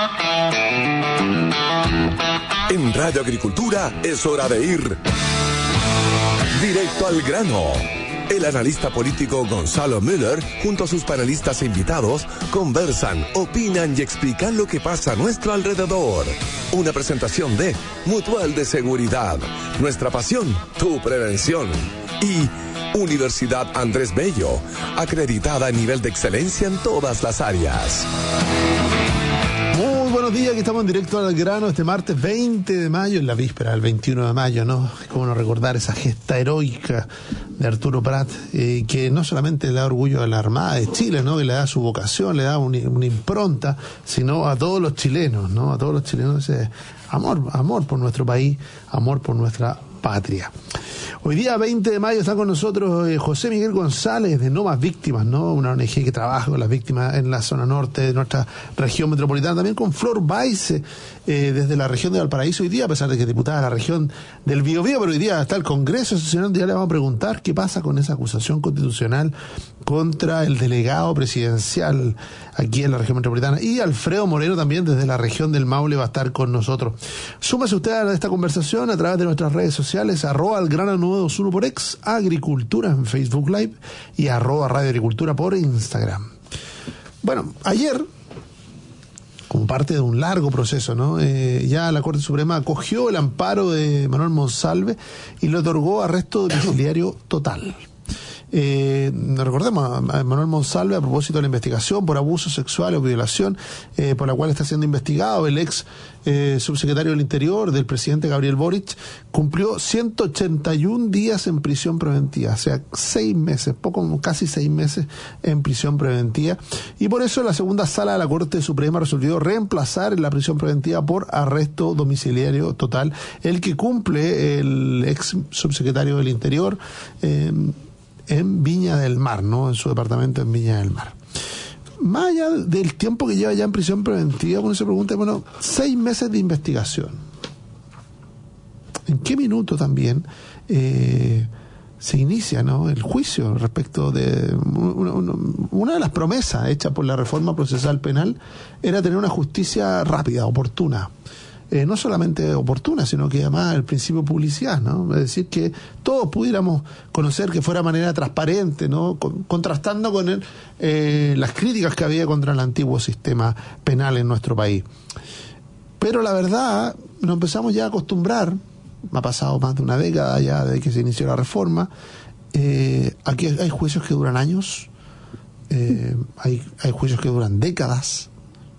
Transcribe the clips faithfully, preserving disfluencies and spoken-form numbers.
En Radio Agricultura es hora de ir directo al grano. El analista político Gonzalo Müller, junto a sus panelistas e invitados, conversan, opinan y explican lo que pasa a nuestro alrededor. Una presentación de Mutual de Seguridad, nuestra pasión, tu prevención. Y Universidad Andrés Bello, acreditada a nivel de excelencia en todas las áreas. Muy buenos días, aquí estamos en directo al grano este martes veinte de mayo, en la víspera del veintiuno de mayo, ¿no? Cómo no recordar esa gesta heroica de Arturo Prat, eh, que no solamente le da orgullo a la Armada de Chile, ¿no? Que le da su vocación, le da un, una impronta, sino a todos los chilenos, ¿no? A todos los chilenos ese amor, amor por nuestro país, amor por nuestra patria. Hoy día veinte de mayo está con nosotros eh, José Miguel González de No Más Víctimas, ¿no? Una O N G que trabaja con las víctimas en la zona norte de nuestra región metropolitana, también con Flor Baise eh, desde la región de Valparaíso hoy día, a pesar de que es diputada de la región del Biobío, pero hoy día está el Congreso Nacional, ya le vamos a preguntar qué pasa con esa acusación constitucional contra el delegado presidencial aquí en la región metropolitana, y Alfredo Moreno también desde la región del Maule va a estar con nosotros. Súmese usted a esta conversación a través de nuestras redes sociales, arroba al grano nueve dos uno por ex, Agricultura en Facebook Live y arroba Radio Agricultura por Instagram. Bueno, ayer, como parte de un largo proceso, ¿no? Eh, ya la Corte Suprema acogió el amparo de Manuel Monsalve y le otorgó arresto domiciliario total. Eh, recordemos a Manuel Monsalve a propósito de la investigación por abuso sexual o violación eh, por la cual está siendo investigado el ex eh, subsecretario del Interior del presidente Gabriel Boric. Cumplió ciento ochenta y un días en prisión preventiva, o sea, seis meses, poco, casi seis meses en prisión preventiva, y por eso la segunda sala de la Corte Suprema resolvió reemplazar la prisión preventiva por arresto domiciliario total, el que cumple el ex subsecretario del Interior eh, en Viña del Mar, ¿no? En su departamento en Viña del Mar. Más allá del tiempo que lleva ya en prisión preventiva, uno se pregunta, bueno, seis meses de investigación. ¿En qué minuto también eh, se inicia, ¿no? el juicio respecto de una, una, una de las promesas hechas por la reforma procesal penal era tener una justicia rápida, oportuna? Eh, no solamente oportuna, sino que además el principio de publicidad, ¿no? Es decir, que todos pudiéramos conocer, que fuera de manera transparente, ¿no? Con, contrastando con el, eh, las críticas que había contra el antiguo sistema penal en nuestro país. Pero la verdad, nos empezamos ya a acostumbrar, ha pasado más de una década ya desde que se inició la reforma, eh, aquí hay juicios que duran años, eh, hay, hay juicios que duran décadas.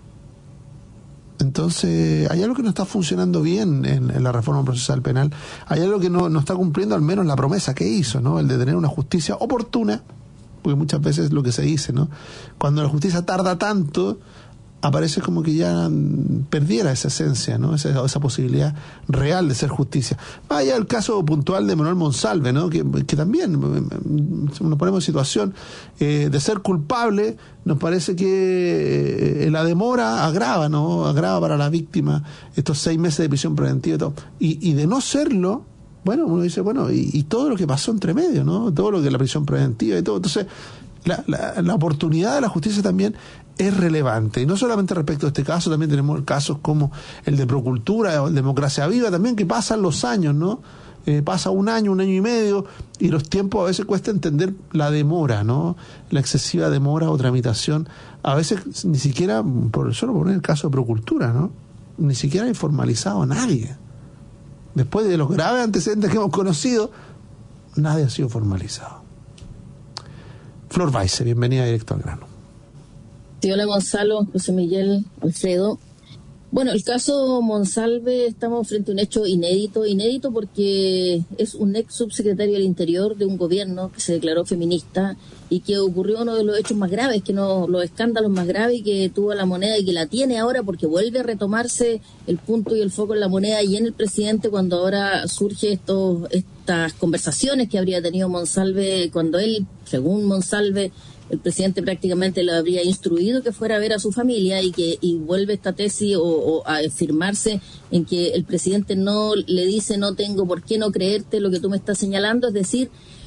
Entonces, hay algo que no está funcionando bien en, en la reforma procesal penal, hay algo que no, no está cumpliendo al menos la promesa que hizo, ¿no? El de tener una justicia oportuna, porque muchas veces es lo que se dice, ¿no? Cuando la justicia tarda tanto, aparece como que ya perdiera esa esencia, ¿no? Esa, esa posibilidad real de ser justicia. Vaya el caso puntual de Manuel Monsalve, ¿no? Que, que también nos ponemos en situación eh, de ser culpable, nos parece que eh, la demora agrava, ¿no? Agrava para la víctima estos seis meses de prisión preventiva y todo. Y, y de no serlo, bueno, uno dice, bueno, y, y todo lo que pasó entre medio, ¿no? Todo lo que es la prisión preventiva y todo. Entonces, la, la, la oportunidad de la justicia también es relevante, y no solamente respecto a este caso, también tenemos casos como el de Procultura o el de Democracia Viva también, que pasan los años, ¿no? Eh, pasa un año, un año y medio, y los tiempos a veces cuesta entender la demora, ¿no? La excesiva demora o tramitación, a veces ni siquiera, por solo poner el caso de Procultura, ¿no? Ni siquiera hay formalizado a nadie. Después de los graves antecedentes que hemos conocido, nadie ha sido formalizado. Flor Baise, bienvenida directo al grano. Sí, hola Gonzalo, José Miguel, Alfredo. Bueno, el caso Monsalve, estamos frente a un hecho inédito, inédito porque es un ex subsecretario del Interior de un gobierno que se declaró feminista y que ocurrió uno de los hechos más graves, que no, los escándalos más graves, y que tuvo la moneda y que la tiene ahora porque vuelve a retomarse el punto y el foco en la moneda y en el presidente cuando ahora surge estos, estas conversaciones que habría tenido Monsalve cuando él, según Monsalve, el presidente prácticamente lo habría instruido que fuera a ver a su familia, y que y vuelve esta tesis o, o a afirmarse en que el presidente no le dice no tengo por qué no creerte lo que tú me estás señalando, es decir,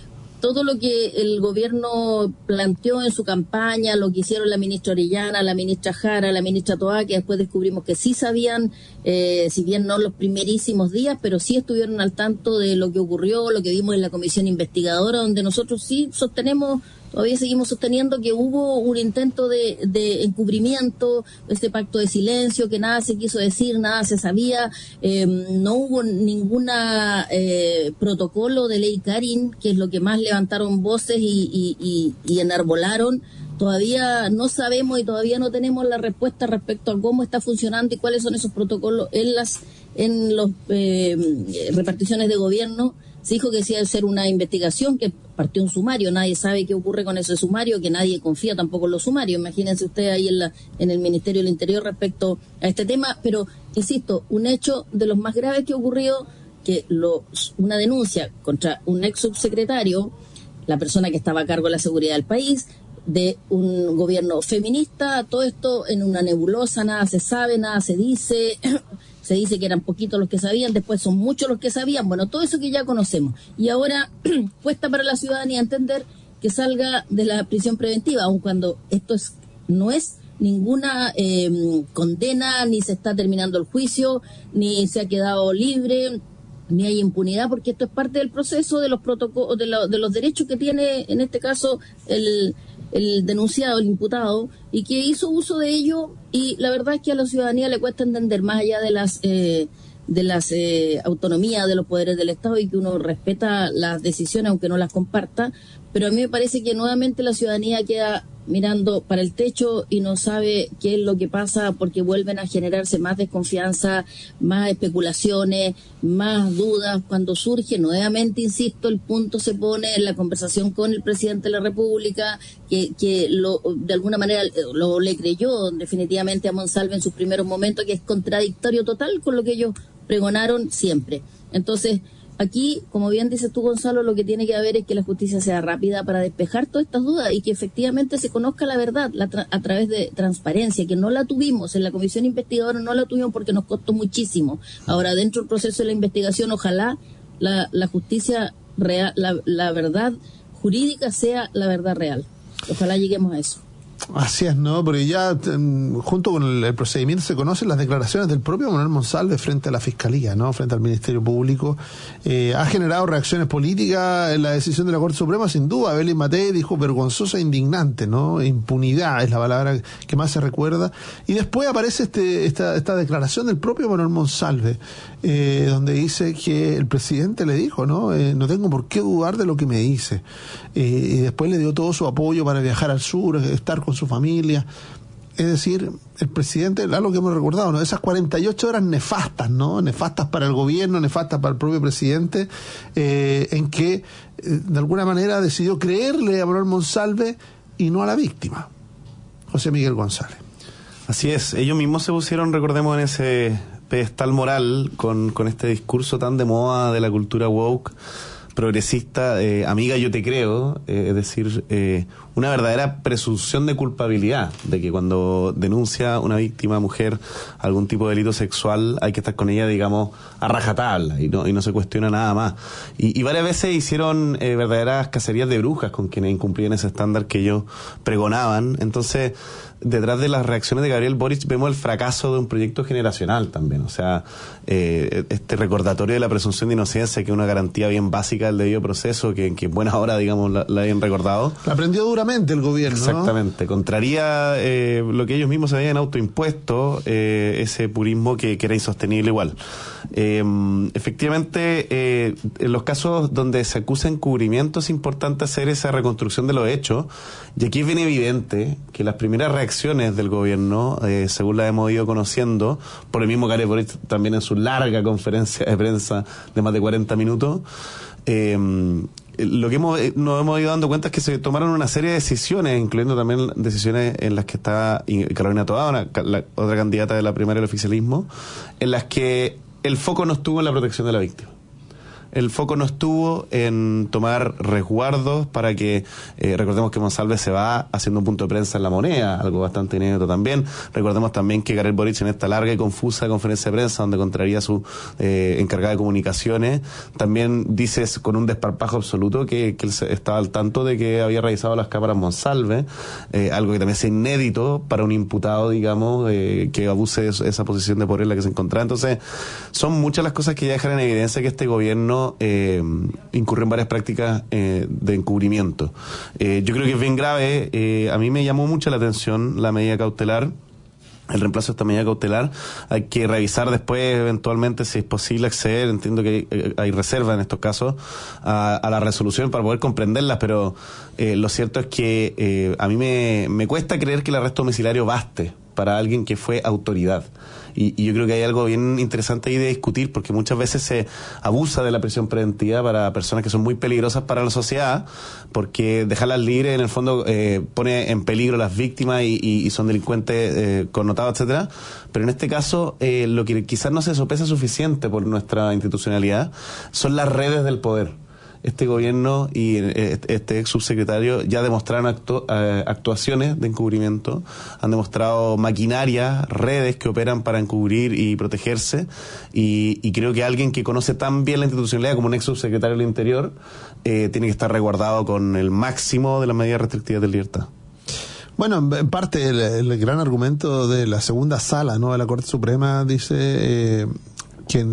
todo lo que el gobierno planteó en su campaña, lo que hicieron la ministra Orellana, la ministra Jara, la ministra Toá, que después descubrimos que sí sabían, eh, si bien no los primerísimos días, pero sí estuvieron al tanto de lo que ocurrió, lo que vimos en la comisión investigadora, donde nosotros sí sostenemos, todavía seguimos sosteniendo que hubo un intento de, de encubrimiento, este pacto de silencio, que nada se quiso decir, nada se sabía, eh, no hubo ninguna eh, protocolo de ley Karin, que es lo que más levantaron voces y, y, y, y enarbolaron. Todavía no sabemos y todavía no tenemos la respuesta respecto a cómo está funcionando y cuáles son esos protocolos en las en los eh, reparticiones de gobierno. Se dijo que se iba a hacer una investigación, que partió un sumario, nadie sabe qué ocurre con ese sumario, que nadie confía tampoco en los sumarios. Imagínense ustedes ahí en, la, en el Ministerio del Interior respecto a este tema, pero insisto, un hecho de los más graves que ha ocurrido, que lo, una denuncia contra un ex subsecretario, la persona que estaba a cargo de la seguridad del país, de un gobierno feminista, todo esto en una nebulosa, nada se sabe, nada se dice. Se dice que eran poquitos los que sabían, después son muchos los que sabían, bueno, todo eso que ya conocemos. Y ahora cuesta para la ciudadanía entender que salga de la prisión preventiva, aun cuando esto es no es ninguna eh, condena, ni se está terminando el juicio, ni se ha quedado libre, ni hay impunidad, porque esto es parte del proceso de los protocolos, de, lo, de los derechos que tiene, en este caso, el... el denunciado, el imputado, y que hizo uso de ello, y la verdad es que a la ciudadanía le cuesta entender, más allá de las eh, de las eh, autonomías de los poderes del Estado, y que uno respeta las decisiones aunque no las comparta, pero a mí me parece que nuevamente la ciudadanía queda mirando para el techo y no sabe qué es lo que pasa, porque vuelven a generarse más desconfianza, más especulaciones, más dudas. Cuando surge nuevamente, insisto, el punto se pone en la conversación con el presidente de la República, que, que lo, de alguna manera lo le creyó definitivamente a Monsalve en sus primeros momentos, que es contradictorio total con lo que ellos pregonaron siempre. Entonces, aquí, como bien dices tú, Gonzalo, lo que tiene que haber es que la justicia sea rápida para despejar todas estas dudas y que efectivamente se conozca la verdad la tra- a través de transparencia, que no la tuvimos en la comisión investigadora, no la tuvimos porque nos costó muchísimo. Ahora, dentro del proceso de la investigación, ojalá la, la justicia real, la, la verdad jurídica sea la verdad real. Ojalá lleguemos a eso. Así es, ¿no? Porque ya um, junto con el, el procedimiento se conocen las declaraciones del propio Manuel Monsalve frente a la Fiscalía, ¿no? Frente al Ministerio Público. Eh, ha generado reacciones políticas en la decisión de la Corte Suprema, sin duda. Belén Matei dijo vergonzosa e indignante, ¿no? Impunidad es la palabra que más se recuerda. Y después aparece este esta, esta declaración del propio Manuel Monsalve, eh, donde dice que el presidente le dijo, ¿no? Eh, no tengo por qué dudar de lo que me dice. Eh, y después le dio todo su apoyo para viajar al sur, estar con su familia. Es decir, el presidente, algo que hemos recordado, ¿no? Esas cuarenta y ocho horas nefastas, ¿no? Nefastas para el gobierno, nefastas para el propio presidente, eh, en que eh, de alguna manera decidió creerle a Manuel Monsalve y no a la víctima. José Miguel González. Así es, ellos mismos se pusieron, recordemos, en ese pedestal moral con, con este discurso tan de moda de la cultura woke, progresista, eh, amiga yo te creo, eh, es decir, eh, una verdadera presunción de culpabilidad, de que cuando denuncia una víctima mujer algún tipo de delito sexual hay que estar con ella, digamos, a rajatabla y no, y no se cuestiona nada más. Y, y varias veces hicieron eh, verdaderas cacerías de brujas con quienes incumplían ese estándar que ellos pregonaban. Entonces, detrás de las reacciones de Gabriel Boric vemos el fracaso de un proyecto generacional también. O sea, eh, este recordatorio de la presunción de inocencia, que es una garantía bien básica del debido proceso, que, que en buena hora, digamos, la, la hayan recordado. La aprendió duramente el gobierno, exactamente, ¿no? Contraría eh, lo que ellos mismos se habían autoimpuesto, eh, ese purismo que, que era insostenible igual. Eh, efectivamente, eh, en los casos donde se acusa encubrimiento es importante hacer esa reconstrucción de los hechos, y aquí es bien evidente que las primeras reacciones del gobierno, eh, según las hemos ido conociendo, por el mismo Gabriel Boric también en su larga conferencia de prensa de más de cuarenta minutos, eh, lo que hemos, nos hemos ido dando cuenta es que se tomaron una serie de decisiones, incluyendo también decisiones en las que está Carolina Toá, una, la otra candidata de la primaria del oficialismo, en las que el foco no estuvo en la protección de la víctima. el foco no estuvo en tomar resguardos para que, eh, recordemos que Monsalve se va haciendo un punto de prensa en La Moneda, algo bastante inédito también. Recordemos también que Gabriel Boric en esta larga y confusa conferencia de prensa donde contraría a su eh, encargada de comunicaciones, también dice con un desparpajo absoluto que, que él estaba al tanto de que había revisado las cámaras Monsalve, eh, algo que también es inédito para un imputado, digamos, eh, que abuse de esa posición de poder en la que se encontraba. Entonces, son muchas las cosas que ya dejan en evidencia que este gobierno eh, incurre en varias prácticas eh, de encubrimiento. Eh, yo creo que es bien grave. Eh, a mí me llamó mucho la atención la medida cautelar, el reemplazo de esta medida cautelar. Hay que revisar después eventualmente si es posible acceder, entiendo que hay, hay reserva en estos casos, a, a la resolución para poder comprenderlas, pero eh, lo cierto es que eh, a mí me, me cuesta creer que el arresto domiciliario baste para alguien que fue autoridad. Y, y yo creo que hay algo bien interesante ahí de discutir, porque muchas veces se abusa de la prisión preventiva para personas que son muy peligrosas para la sociedad, porque dejarlas libres en el fondo eh, pone en peligro a las víctimas y, y, y son delincuentes eh, connotados, etcétera. Pero en este caso, eh, lo que quizás no se sopesa suficiente por nuestra institucionalidad son las redes del poder. Este gobierno y este ex subsecretario ya demostraron actu eh, actuaciones de encubrimiento, han demostrado maquinarias, redes que operan para encubrir y protegerse, y, y creo que alguien que conoce tan bien la institucionalidad como un ex subsecretario del Interior eh, tiene que estar resguardado con el máximo de las medidas restrictivas de libertad. Bueno, en parte el, el gran argumento de la segunda sala, ¿no?, de la Corte Suprema dice eh, que,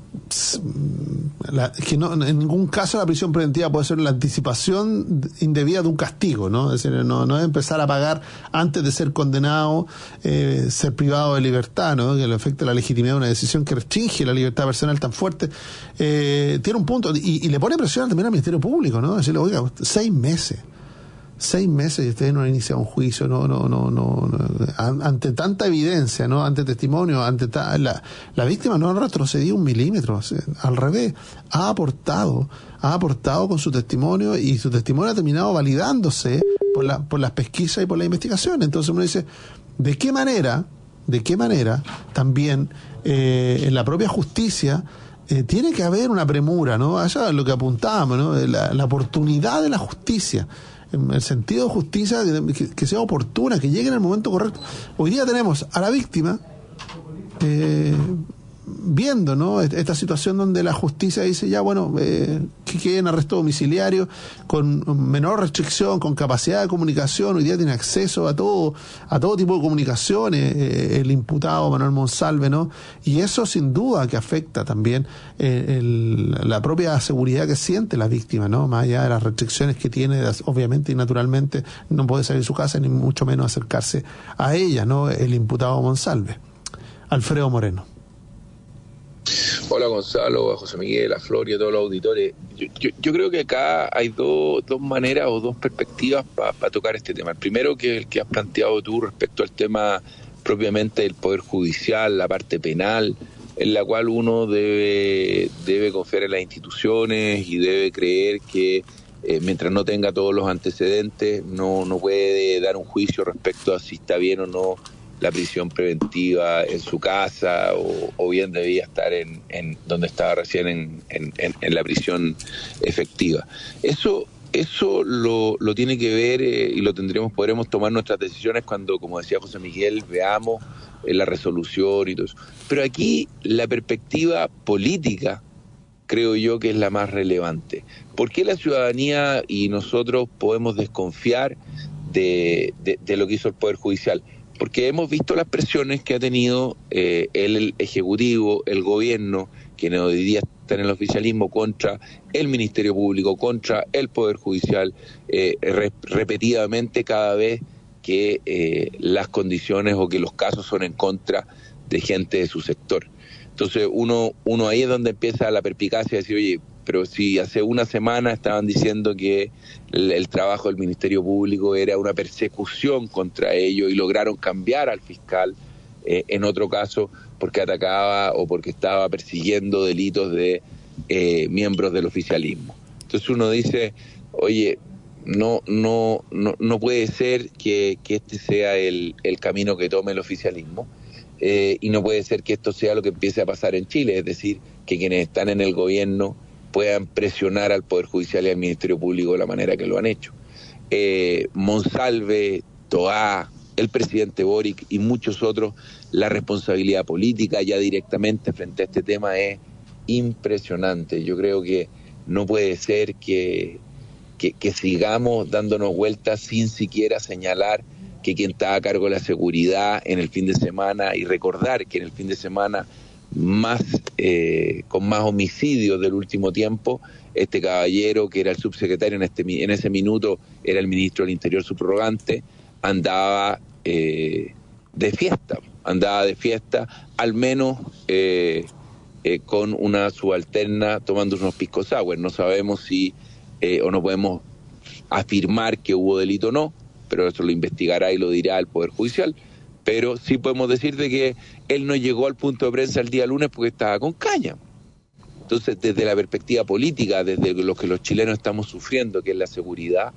la, que no, en ningún caso la prisión preventiva puede ser la anticipación indebida de un castigo, ¿no? Es decir, no, no es empezar a pagar antes de ser condenado, eh, ser privado de libertad, ¿no?, que le afecta la legitimidad de una decisión que restringe la libertad personal tan fuerte. Eh, tiene un punto, y, y le pone presión también al Ministerio Público, ¿no? Decirle, oiga, seis meses. Seis meses y ustedes no han iniciado un juicio, no, no, no, no, no. Ante tanta evidencia, ¿no?, ante testimonio, ante ta, la, la víctima no ha retrocedido un milímetro, o sea, al revés, ha aportado, ha aportado con su testimonio, y su testimonio ha terminado validándose por la, por las pesquisas y por la investigación. Entonces uno dice, ¿de qué manera, de qué manera también eh, en la propia justicia eh, tiene que haber una premura, ¿no? Allá lo que apuntábamos, ¿no?, la, la oportunidad de la justicia, en el sentido de justicia que, que sea oportuna, que llegue en el momento correcto. Hoy día tenemos a la víctima eh, viendo, ¿no?, esta situación donde la justicia dice ya, bueno, eh, que quede en arresto domiciliario con menor restricción, con capacidad de comunicación. Hoy día tiene acceso a todo, a todo tipo de comunicaciones eh, el imputado Manuel Monsalve, ¿no? Y eso sin duda que afecta también eh, el, la propia seguridad que siente la víctima, ¿no? Más allá de las restricciones que tiene, obviamente y naturalmente no puede salir de su casa ni mucho menos acercarse a ella, ¿no?, el imputado Monsalve. Alfredo Moreno. Hola Gonzalo, a José Miguel, a Flor y a todos los auditores. Yo, yo, yo creo que acá hay do, dos maneras o dos perspectivas para pa tocar este tema. El primero, que es el que has planteado tú respecto al tema propiamente del Poder Judicial, la parte penal, en la cual uno debe, debe confiar en las instituciones y debe creer que eh, mientras no tenga todos los antecedentes no, no puede dar un juicio respecto a si está bien o no la prisión preventiva en su casa, o, o bien debía estar en, en donde estaba recién en, en, en la prisión efectiva. Eso eso lo, lo tiene que ver eh, y lo tendremos, podremos tomar nuestras decisiones cuando, como decía José Miguel, veamos eh, la resolución y todo eso. Pero aquí la perspectiva política creo yo que es la más relevante. ¿Por qué la ciudadanía y nosotros podemos desconfiar de, de, de lo que hizo el Poder Judicial? Porque hemos visto las presiones que ha tenido eh, el, el Ejecutivo, el Gobierno, quienes hoy día están en el oficialismo, contra el Ministerio Público, contra el Poder Judicial, eh, re, repetidamente cada vez que eh, las condiciones o que los casos son en contra de gente de su sector. Entonces uno, uno ahí es donde empieza la perspicacia de decir, oye, pero si hace una semana estaban diciendo que el, el trabajo del Ministerio Público era una persecución contra ellos y lograron cambiar al fiscal eh, en otro caso porque atacaba o porque estaba persiguiendo delitos de eh, miembros del oficialismo. Entonces uno dice, oye, no no no, no puede ser que, que este sea el, el camino que tome el oficialismo, eh, y no puede ser que esto sea lo que empiece a pasar en Chile, es decir, que quienes están en el gobierno puedan presionar al Poder Judicial y al Ministerio Público de la manera que lo han hecho. Eh, Monsalve, Toá, el presidente Boric y muchos otros, la responsabilidad política ya directamente frente a este tema es impresionante. Yo creo que no puede ser que, que, que sigamos dándonos vueltas sin siquiera señalar que quien está a cargo de la seguridad en el fin de semana, y recordar que en el fin de semana más eh, con más homicidios del último tiempo, este caballero que era el subsecretario en este en ese minuto era el ministro del Interior subrogante, andaba eh, de fiesta, andaba de fiesta, al menos eh, eh, con una subalterna tomando unos pisco sour. No sabemos si eh, o no podemos afirmar que hubo delito o no, pero eso lo investigará y lo dirá el Poder Judicial. Pero sí podemos decir de que él no llegó al punto de prensa el día lunes porque estaba con caña. Entonces, desde la perspectiva política, desde lo que los chilenos estamos sufriendo, que es la seguridad,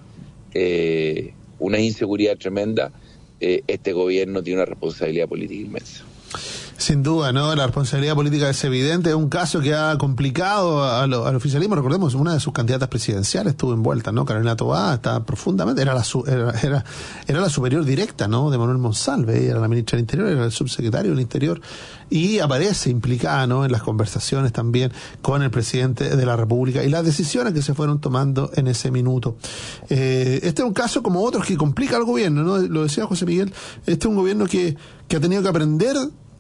eh, una inseguridad tremenda, eh, este gobierno tiene una responsabilidad política inmensa. Sin duda, ¿no? La responsabilidad política es evidente. Es un caso que ha complicado a lo, al oficialismo. Recordemos, una de sus candidatas presidenciales estuvo envuelta, ¿no? Carolina Toá está profundamente, era la, su, era, era, era la superior directa, ¿no? De Manuel Monsalve, ella era la ministra del Interior, era el subsecretario del Interior, y aparece implicada, ¿no? En las conversaciones también con el presidente de la República y las decisiones que se fueron tomando en ese minuto. Eh, este es un caso como otros que complica al gobierno, ¿no? Lo decía José Miguel, este es un gobierno que, que ha tenido que aprender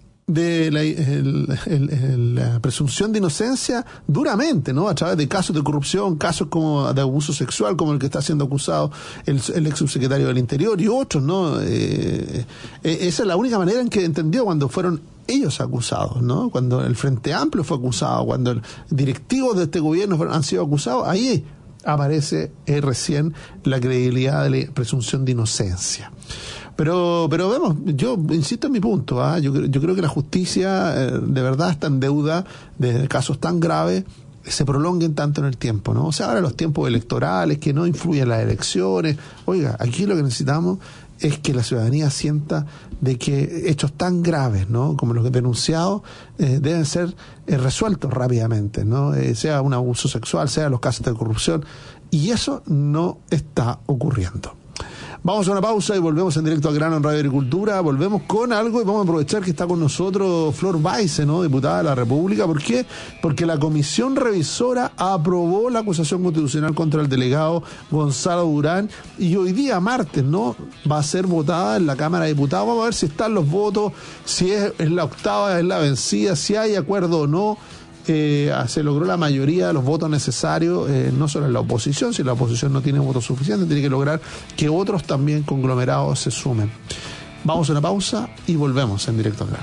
de la, el, el, el, la presunción de inocencia duramente, ¿no? A través de casos de corrupción, casos como de abuso sexual, como el que está siendo acusado el, el ex subsecretario del Interior y otros, ¿no? Eh, eh, esa es la única manera en que entendió cuando fueron ellos acusados, ¿no? Cuando el Frente Amplio fue acusado, cuando el directivos de este gobierno han sido acusados, ahí aparece eh, recién la credibilidad de la presunción de inocencia. Pero pero vemos, yo insisto en mi punto, ¿eh? yo, yo creo que la justicia eh, de verdad está en deuda de casos tan graves que se prolonguen tanto en el tiempo, ¿no? O sea, ahora los tiempos electorales, que no influyen las elecciones. Oiga, aquí lo que necesitamos es que la ciudadanía sienta de que hechos tan graves, ¿no? Como los denunciados eh, deben ser eh, resueltos rápidamente, ¿no? Eh, sea un abuso sexual, sea los casos de corrupción, y eso no está ocurriendo. Vamos a una pausa y volvemos en directo al grano en Radio Agricultura. Volvemos con algo y vamos a aprovechar que está con nosotros Flor Baise, ¿no? Diputada de la República. ¿Por qué? Porque la comisión revisora aprobó la acusación constitucional contra el delegado Gonzalo Durán y hoy día, martes, ¿no? Va a ser votada en la Cámara de Diputados. Vamos a ver si están los votos, si es, es la octava, es la vencida, si hay acuerdo o no. Eh, se logró la mayoría de los votos necesarios, eh, no solo en la oposición, si la oposición no tiene votos suficientes, tiene que lograr que otros también conglomerados se sumen. Vamos a una pausa y volvemos en directo al grano.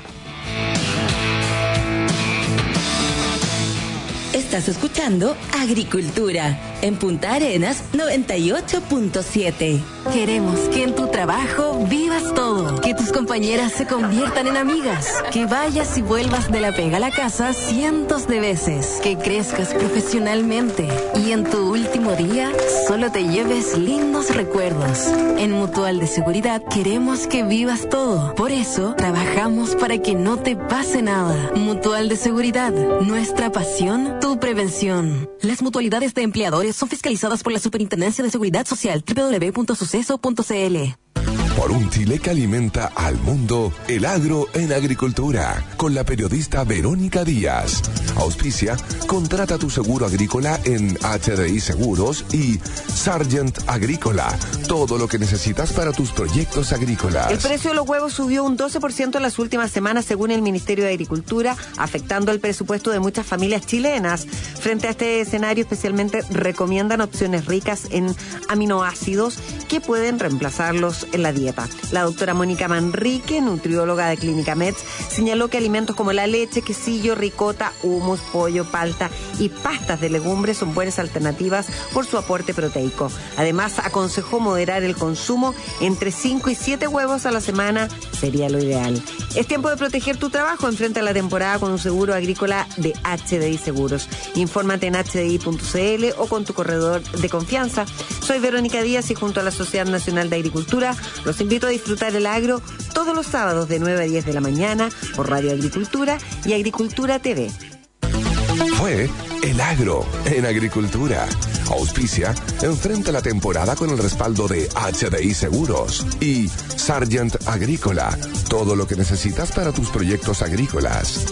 Estás escuchando Agricultura en Punta Arenas noventa y ocho punto siete. Queremos que en tu trabajo vivas todo, que tus compañeras se conviertan en amigas, que vayas y vuelvas de la pega a la casa cientos de veces, que crezcas profesionalmente y en tu último día solo te lleves lindos recuerdos. En Mutual de Seguridad queremos que vivas todo. Por eso trabajamos para que no te pase nada. Mutual de Seguridad, nuestra pasión, tu prevención. Las mutualidades de empleadores son fiscalizadas por la Superintendencia de Seguridad Social. doble u doble u doble u punto suceso punto c l. Por un Chile que alimenta al mundo, el agro en agricultura, con la periodista Verónica Díaz. Auspicia, contrata tu seguro agrícola en H D I Seguros y Sargent Agrícola. Todo lo que necesitas para tus proyectos agrícolas. El precio de los huevos subió un doce por ciento en las últimas semanas, según el Ministerio de Agricultura, afectando el presupuesto de muchas familias chilenas. Frente a este escenario, especialmente recomiendan opciones ricas en aminoácidos que pueden reemplazarlos en la dieta. La doctora Mónica Manrique, nutrióloga de Clínica Meds, señaló que alimentos como la leche, quesillo, ricota, humus, pollo, palta y pastas de legumbres son buenas alternativas por su aporte proteico. Además, aconsejó moderar el consumo entre cinco y siete huevos a la semana, sería lo ideal. Es tiempo de proteger tu trabajo. Enfrenta la temporada con un seguro agrícola de H D I Seguros. Infórmate en h d i punto c l o con tu corredor de confianza. Soy Verónica Díaz y junto a la Sociedad Nacional de Agricultura los invito a disfrutar el agro todos los sábados de nueve a diez de la mañana por Radio Agricultura y Agricultura T V. Fue El agro en agricultura. Auspicia, enfrenta la temporada con el respaldo de H D I Seguros y Sargent Agrícola. Todo lo que necesitas para tus proyectos agrícolas.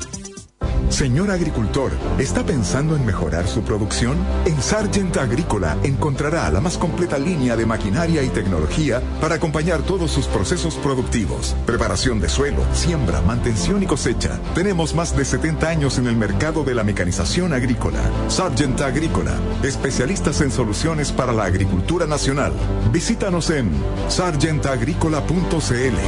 Señor agricultor, ¿está pensando en mejorar su producción? En Sargent Agrícola encontrará la más completa línea de maquinaria y tecnología para acompañar todos sus procesos productivos. Preparación de suelo, siembra, mantención y cosecha. Tenemos más de setenta años en el mercado de la mecanización agrícola. Sargent Agrícola, especialistas en soluciones para la agricultura nacional. Visítanos en sargent agrícola punto c l.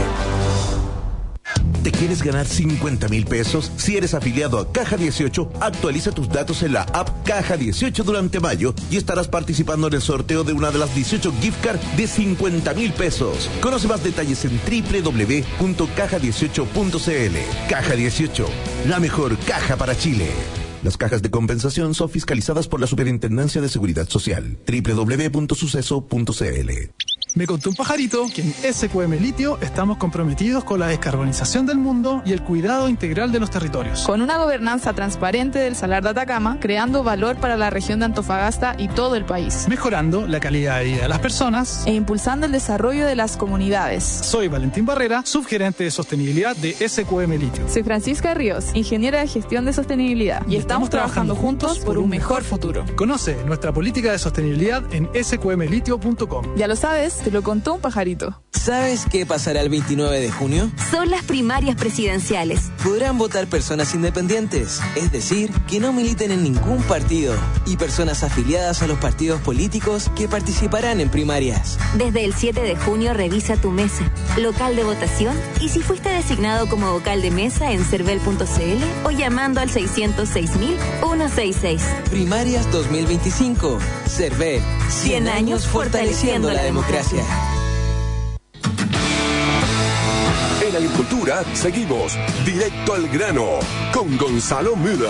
¿Te quieres ganar cincuenta mil pesos? Si eres afiliado a Caja dieciocho, actualiza tus datos en la app Caja dieciocho durante mayo y estarás participando en el sorteo de una de las dieciocho gift card de cincuenta mil pesos. Conoce más detalles en doble u doble u doble u punto caja dieciocho punto c l. Caja dieciocho, la mejor caja para Chile. Las cajas de compensación son fiscalizadas por la Superintendencia de Seguridad Social. doble u doble u doble u punto suceso punto c l. Me contó un pajarito que en S Q M Litio estamos comprometidos con la descarbonización del mundo y el cuidado integral de los territorios. Con una gobernanza transparente del Salar de Atacama, creando valor para la región de Antofagasta y todo el país. Mejorando la calidad de vida de las personas. E impulsando el desarrollo de las comunidades. Soy Valentín Barrera, subgerente de sostenibilidad de S Q M Litio. Soy Francisca Ríos, ingeniera de gestión de sostenibilidad. Y, y estamos, estamos trabajando juntos por un mejor futuro. Conoce nuestra política de sostenibilidad en s q m litio punto com. Ya lo sabes, te lo contó un pajarito. ¿Sabes qué pasará el veintinueve de junio? Son las primarias presidenciales. Podrán votar personas independientes, es decir, que no militen en ningún partido, y personas afiliadas a los partidos políticos que participarán en primarias. Desde el siete de junio revisa tu mesa, local de votación, y si fuiste designado como vocal de mesa en cervel punto c l o llamando al seiscientos seis mil ciento sesenta y seis. Primarias dos mil veinticinco. Cervel. cien años fortaleciendo la democracia. En agricultura seguimos directo al grano con Gonzalo Müller.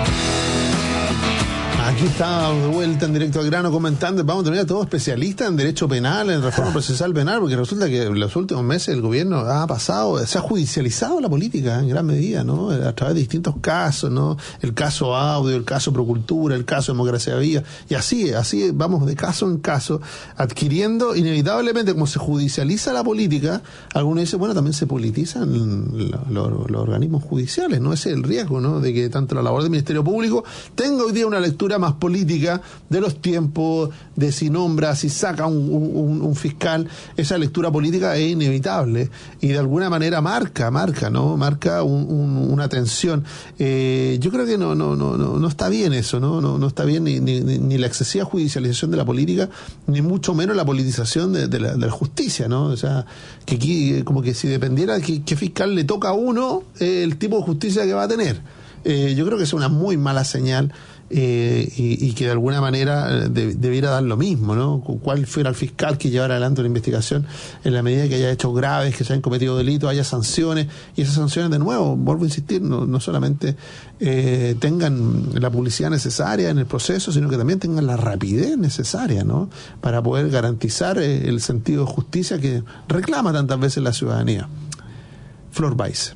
Aquí estamos de vuelta en directo al grano comentando. Vamos a tener a todos especialistas en derecho penal, en reforma procesal penal, porque resulta que en los últimos meses el gobierno ha pasado, se ha judicializado la política en gran medida, ¿no? A través de distintos casos, ¿no? El caso Audio, el caso Procultura, el caso Democracia Viva, y así, así vamos de caso en caso, adquiriendo inevitablemente, como se judicializa la política, algunos dicen, bueno, también se politizan los, los, los organismos judiciales, ¿no? Ese es el riesgo, ¿no? De que tanto la labor del Ministerio Público tenga hoy día una lectura más política de los tiempos, de si nombra, si saca un, un, un fiscal. Esa lectura política es inevitable y de alguna manera marca, marca, ¿no? Marca un, un, una tensión. Eh, yo creo que no, no, no, no, no está bien eso, ¿no? No, no está bien ni, ni, ni la excesiva judicialización de la política, ni mucho menos la politización de, de, la, de la justicia, ¿no? O sea, que aquí, como que si dependiera de qué, qué fiscal le toca a uno, eh, el tipo de justicia que va a tener. Eh, yo creo que es una muy mala señal. Eh, y, y que de alguna manera de, debiera dar lo mismo, ¿no? Cuál fuera el fiscal que llevara adelante una investigación en la medida que haya hechos graves, que se hayan cometido delitos, haya sanciones, y esas sanciones, de nuevo, vuelvo a insistir, no, no solamente eh, tengan la publicidad necesaria en el proceso, sino que también tengan la rapidez necesaria, ¿no? Para poder garantizar eh, el sentido de justicia que reclama tantas veces la ciudadanía. Flor Weiss.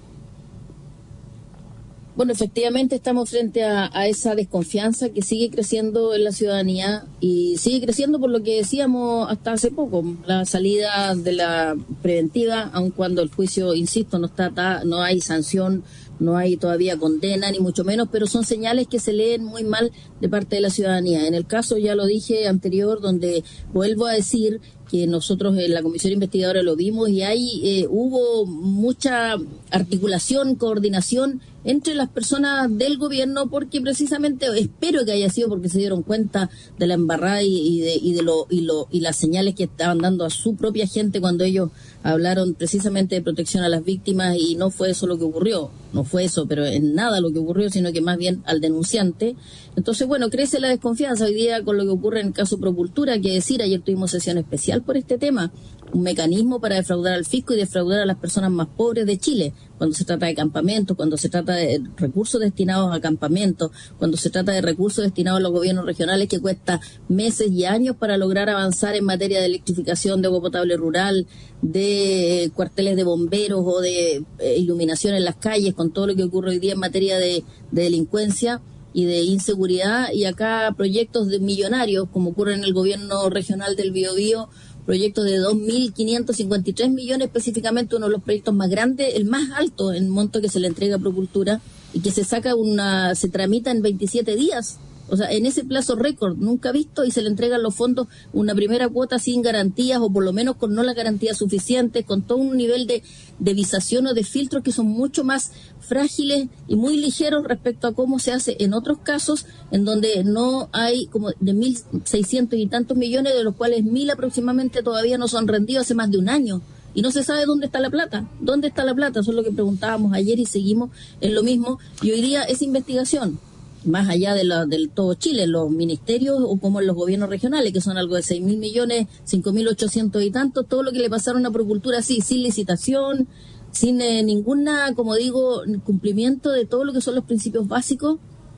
Bueno, efectivamente estamos frente a, a esa desconfianza que sigue creciendo en la ciudadanía y sigue creciendo por lo que decíamos hasta hace poco, la salida de la preventiva, aun cuando el juicio, insisto, no está, no hay sanción, no hay todavía condena, ni mucho menos, pero son señales que se leen muy mal de parte de la ciudadanía. En el caso, ya lo dije anterior, donde vuelvo a decir que nosotros en la comisión investigadora lo vimos y ahí eh, hubo mucha articulación, coordinación entre las personas del gobierno, porque precisamente espero que haya sido porque se dieron cuenta de la embarrada y, y de, y de lo y lo y las señales que estaban dando a su propia gente cuando ellos hablaron precisamente de protección a las víctimas, y no fue eso lo que ocurrió, no fue eso, pero en nada lo que ocurrió, sino que más bien al denunciante. Entonces, bueno, crece la desconfianza hoy día con lo que ocurre en el caso Procultura, que decir, ayer tuvimos sesión especial por este tema, un mecanismo para defraudar al fisco y defraudar a las personas más pobres de Chile, cuando se trata de campamentos, cuando se trata de recursos destinados a campamentos, cuando se trata de recursos destinados a los gobiernos regionales, que cuesta meses y años para lograr avanzar en materia de electrificación, de agua potable rural, de cuarteles de bomberos o de eh, iluminación en las calles, con todo lo que ocurre hoy día en materia de, de delincuencia. y de inseguridad, y acá proyectos de millonarios, como ocurre en el gobierno regional del Biobío, proyectos de dos mil quinientos cincuenta y tres millones, específicamente uno de los proyectos más grandes, el más alto en monto que se le entrega a Procultura, y que se saca una, se tramita en veintisiete días. O sea, en ese plazo récord, nunca visto, y se le entregan los fondos una primera cuota sin garantías, o por lo menos con no las garantías suficientes, con todo un nivel de, de visación o de filtros que son mucho más frágiles y muy ligeros respecto a cómo se hace en otros casos, en donde no hay como de mil seiscientos y tantos millones, de los cuales mil aproximadamente todavía no son rendidos hace más de un año. Y no se sabe dónde está la plata. ¿Dónde está la plata? Eso es lo que preguntábamos ayer y seguimos en lo mismo. Y hoy día es investigación. Más allá de la, del todo Chile, los ministerios o como en los gobiernos regionales, que son algo de seis mil millones, cinco mil ochocientos y tantos, todo lo que le pasaron a Procultura así, sin licitación, sin eh, ninguna, como digo, cumplimiento de todo lo que son los principios básicos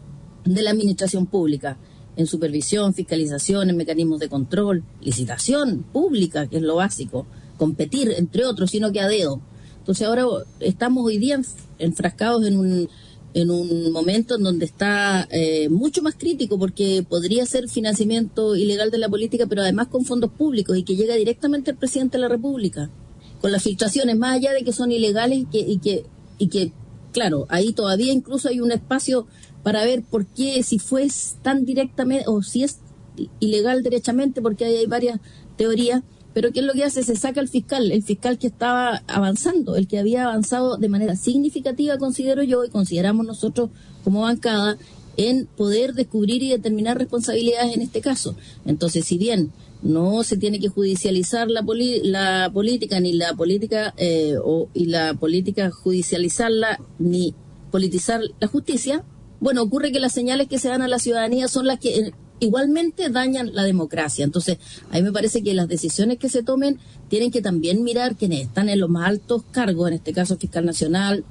de la administración pública, en supervisión, fiscalización, en mecanismos de control, licitación pública, que es lo básico, competir, entre otros, sino que a dedo. Entonces ahora estamos hoy día enfrascados en un en un momento en donde está eh, mucho más crítico, porque podría ser financiamiento ilegal de la política, pero además con fondos públicos y que llega directamente al presidente de la República, con las filtraciones, más allá de que son ilegales y que, y que, y que claro, ahí todavía incluso hay un espacio para ver por qué, si fue tan directamente o si es ilegal derechamente, porque ahí hay varias teorías. Pero ¿qué es lo que hace? Se saca el fiscal, el fiscal que estaba avanzando, el que había avanzado de manera significativa, considero yo, y consideramos nosotros como bancada, en poder descubrir y determinar responsabilidades en este caso. Entonces, si bien no se tiene que judicializar la, poli- la política, ni la política, eh, o, y la política judicializarla, ni politizar la justicia, bueno, ocurre que las señales que se dan a la ciudadanía son las que Eh, igualmente dañan la democracia. Entonces, a mí me parece que las decisiones que se tomen tienen que también mirar quienes están en los más altos cargos, en este caso fiscal nacional,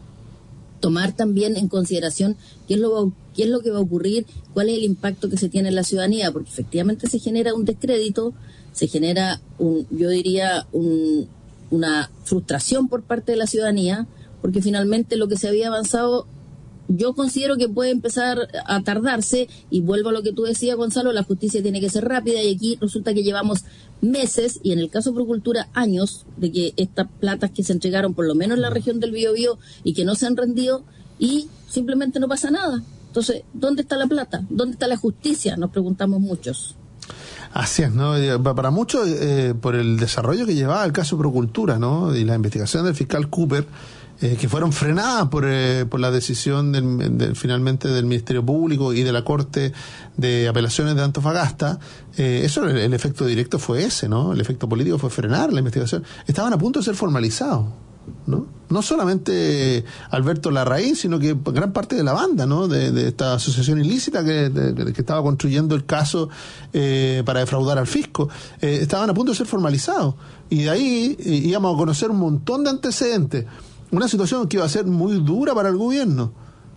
tomar también en consideración qué es lo, qué es lo que va a ocurrir, cuál es el impacto que se tiene en la ciudadanía, porque efectivamente se genera un descrédito, se genera, un, yo diría, un, una frustración por parte de la ciudadanía, porque finalmente lo que se había avanzado, yo considero que puede empezar a tardarse, y vuelvo a lo que tú decías, Gonzalo, la justicia tiene que ser rápida, y aquí resulta que llevamos meses, y en el caso de Procultura años, de que estas platas que se entregaron por lo menos en la región del Biobío y que no se han rendido, y simplemente no pasa nada. Entonces, ¿dónde está la plata? ¿Dónde está la justicia? Nos preguntamos muchos. Así es, ¿no? Para muchos, eh, por el desarrollo que llevaba el caso Procultura, ¿no? Y la investigación del fiscal Cooper, Eh, que fueron frenadas por, eh, por la decisión del, de, finalmente del Ministerio Público y de la Corte de Apelaciones de Antofagasta, eh, eso el, el efecto directo fue ese, ¿no? El efecto político fue frenar la investigación. Estaban a punto de ser formalizados, ¿no? No solamente Alberto Larraín, sino que gran parte de la banda, ¿no? De, de esta asociación ilícita que, de, que estaba construyendo el caso eh, para defraudar al fisco, eh, estaban a punto de ser formalizados. Y de ahí eh, íbamos a conocer un montón de antecedentes. Una situación que iba a ser muy dura para el gobierno.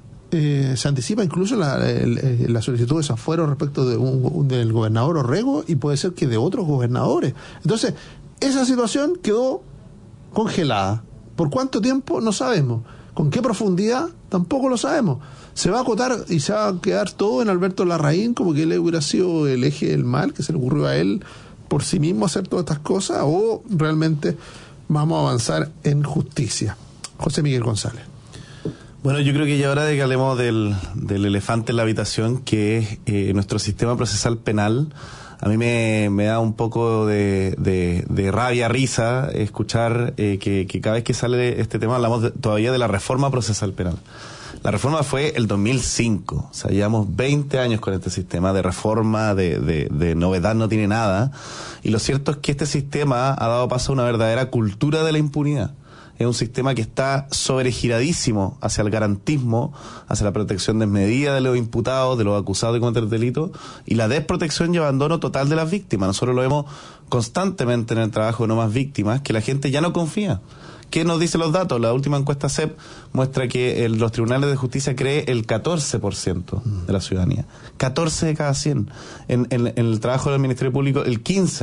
Eh, se anticipa incluso la, la, la solicitud de desafuero respecto de un, un, del gobernador Orrego, y puede ser que de otros gobernadores. Entonces, esa situación quedó congelada. ¿Por cuánto tiempo? No sabemos. ¿Con qué profundidad? Tampoco lo sabemos. Se va a acotar y se va a quedar todo en Alberto Larraín, como que él hubiera sido el eje del mal, que se le ocurrió a él por sí mismo hacer todas estas cosas, o realmente vamos a avanzar en justicia. José Miguel González. Bueno, yo creo que ya es hora de que hablemos del, del elefante en la habitación, que es eh, nuestro sistema procesal penal. A mí me, me da un poco de, de, de rabia, risa, escuchar eh, que, que cada vez que sale este tema hablamos de, todavía de la reforma procesal penal. La reforma fue el dos mil cinco, o sea, llevamos veinte años con este sistema de reforma, de, de, de novedad no tiene nada, y lo cierto es que este sistema ha dado paso a una verdadera cultura de la impunidad. Es un sistema que está sobregiradísimo hacia el garantismo, hacia la protección desmedida de los imputados, de los acusados de cometer delitos, y la desprotección y abandono total de las víctimas. Nosotros lo vemos constantemente en el trabajo de No Más Víctimas, que la gente ya no confía. ¿Qué nos dicen los datos? La última encuesta C E P muestra que el, los tribunales de justicia cree el catorce por ciento de la ciudadanía. catorce de cada cien. En, en, en el trabajo del Ministerio Público, el quince por ciento.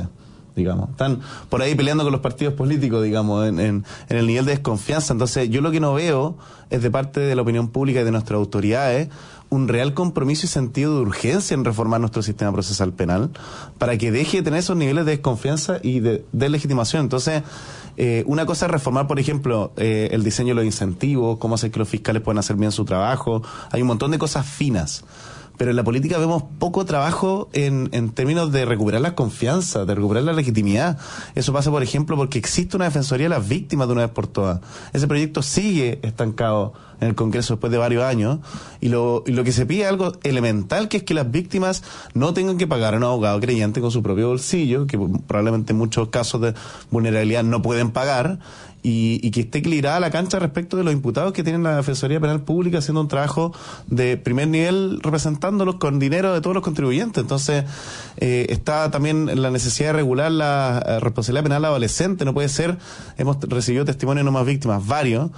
digamos. Están por ahí peleando con los partidos políticos, digamos, en, en, en el nivel de desconfianza. Entonces, yo lo que no veo es de parte de la opinión pública y de nuestras autoridades un real compromiso y sentido de urgencia en reformar nuestro sistema procesal penal para que deje de tener esos niveles de desconfianza y de deslegitimación. Entonces, eh, una cosa es reformar, por ejemplo, eh, el diseño de los incentivos, cómo hacer que los fiscales puedan hacer bien su trabajo. Hay un montón de cosas finas. Pero en la política vemos poco trabajo en, en términos de recuperar la confianza, de recuperar la legitimidad. Eso pasa, por ejemplo, porque existe una defensoría de las víctimas de una vez por todas. Ese proyecto sigue estancado en el Congreso después de varios años, y lo, y lo que se pide es algo elemental, que es que las víctimas no tengan que pagar a un abogado creyente con su propio bolsillo, que probablemente en muchos casos de vulnerabilidad no pueden pagar, y, y que esté equilibrada la cancha respecto de los imputados que tienen la Defensoría Penal Pública haciendo un trabajo de primer nivel representándolos con dinero de todos los contribuyentes. Entonces, eh, está también la necesidad de regular la eh, responsabilidad penal adolescente. No puede ser, hemos recibido testimonios no más víctimas, varios,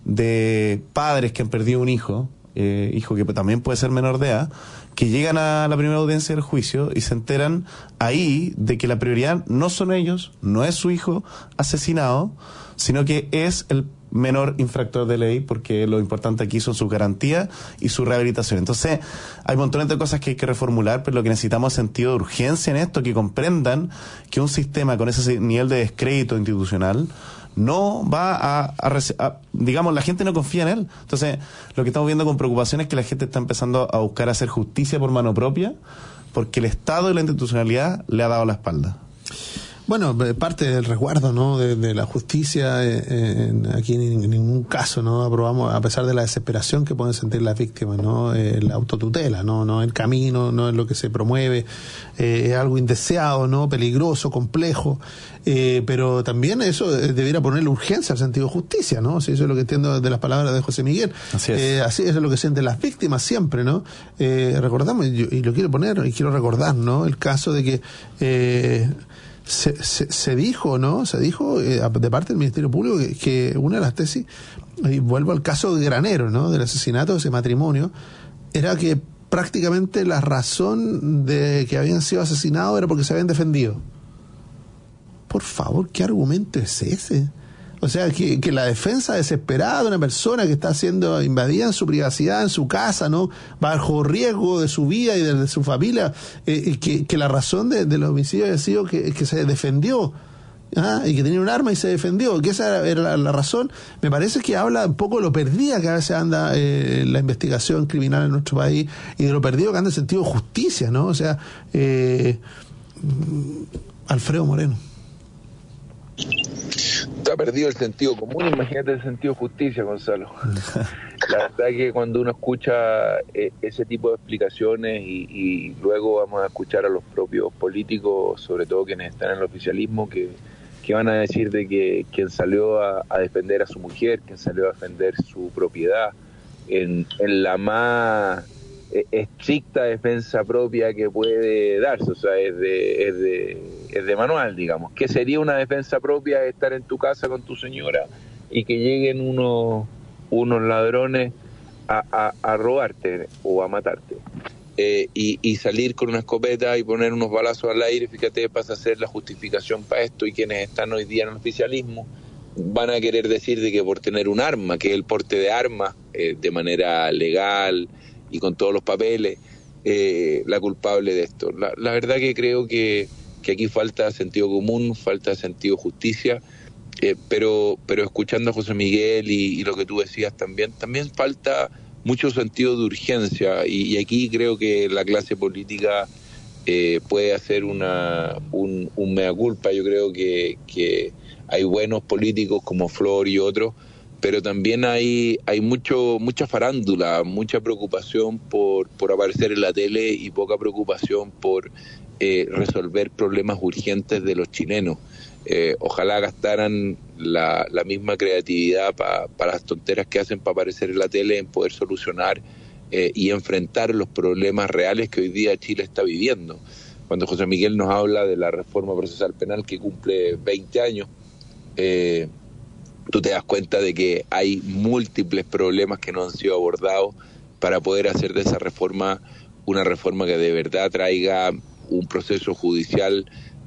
de padres que han perdido un hijo, eh, hijo que también puede ser menor de edad, que llegan a la primera audiencia del juicio y se enteran ahí de que la prioridad no son ellos, no es su hijo asesinado, sino que es el menor infractor de ley, porque lo importante aquí son sus garantías y su rehabilitación. Entonces, hay montones de cosas que hay que reformular, pero lo que necesitamos es sentido de urgencia en esto, que comprendan que un sistema con ese nivel de descrédito institucional no va a, a, a, digamos, la gente no confía en él. Entonces, lo que estamos viendo con preocupación es que la gente está empezando a buscar hacer justicia por mano propia, porque el Estado y la institucionalidad le ha dado la espalda. Bueno, parte del resguardo, ¿no?, de, de la justicia, eh, en, aquí en, en ningún caso, ¿no?, aprobamos, a pesar de la desesperación que pueden sentir las víctimas, ¿no?, eh, la autotutela, ¿no?, no el camino, no es lo que se promueve, eh, es algo indeseado, ¿no?, peligroso, complejo, eh, pero también eso debiera ponerle urgencia al sentido de justicia, ¿no? Si eso es lo que entiendo de las palabras de José Miguel. Así es. Eh, así es lo que sienten las víctimas siempre, ¿no? Eh, recordamos, y, y lo quiero poner, y quiero recordar, ¿no?, el caso de que eh, Se, se, se dijo, ¿no? Se dijo eh, de parte del Ministerio Público que, que una de las tesis, y vuelvo al caso de Granero, ¿no?, del asesinato de ese matrimonio, era que prácticamente la razón de que habían sido asesinados era porque se habían defendido. Por favor, ¿qué argumento es ese? O sea, que, que la defensa desesperada de una persona que está siendo invadida en su privacidad, en su casa, ¿no?, bajo riesgo de su vida y de, de su familia, eh, que, que la razón de, de los homicidios haya sido que, que se defendió, ¿ah?, y que tenía un arma y se defendió, que esa era la, la razón. Me parece que habla un poco de lo perdida que a veces anda eh, la investigación criminal en nuestro país, y de lo perdido que anda en sentido de justicia, ¿no? O sea, eh, Alfredo Moreno. Está perdido el sentido común, imagínate el sentido de justicia, Gonzalo. La verdad que cuando uno escucha eh, ese tipo de explicaciones y, y luego vamos a escuchar a los propios políticos, sobre todo quienes están en el oficialismo, que, que van a decir de que quien salió a, a defender a su mujer, quien salió a defender su propiedad, en, en la más estricta defensa propia que puede darse, o sea, es de, es de, es de manual, digamos. ¿Qué sería una defensa propia? Estar en tu casa con tu señora y que lleguen unos, unos ladrones a, a, a robarte o a matarte. Eh, y, y salir con una escopeta y poner unos balazos al aire, fíjate, pasa a ser la justificación para esto, y quienes están hoy día en el oficialismo van a querer decir de que por tener un arma, que es el porte de armas eh, de manera legal y con todos los papeles, eh, la culpable de esto. La, la verdad que creo que, que aquí falta sentido común, falta sentido de justicia, eh, pero, pero escuchando a José Miguel y, y lo que tú decías también, también falta mucho sentido de urgencia, y, y aquí creo que la clase política eh, puede hacer una un, un mea culpa. Yo creo que, que hay buenos políticos como Flor y otros, pero también hay hay mucho mucha farándula, mucha preocupación por, por aparecer en la tele y poca preocupación por eh, resolver problemas urgentes de los chilenos. Eh, ojalá gastaran la, la misma creatividad para pa las tonteras que hacen para aparecer en la tele, en poder solucionar eh, y enfrentar los problemas reales que hoy día Chile está viviendo. Cuando José Miguel nos habla de la reforma procesal penal que cumple veinte años, eh, tú te das cuenta de que hay múltiples problemas que no han sido abordados para poder hacer de esa reforma una reforma que de verdad traiga un proceso judicial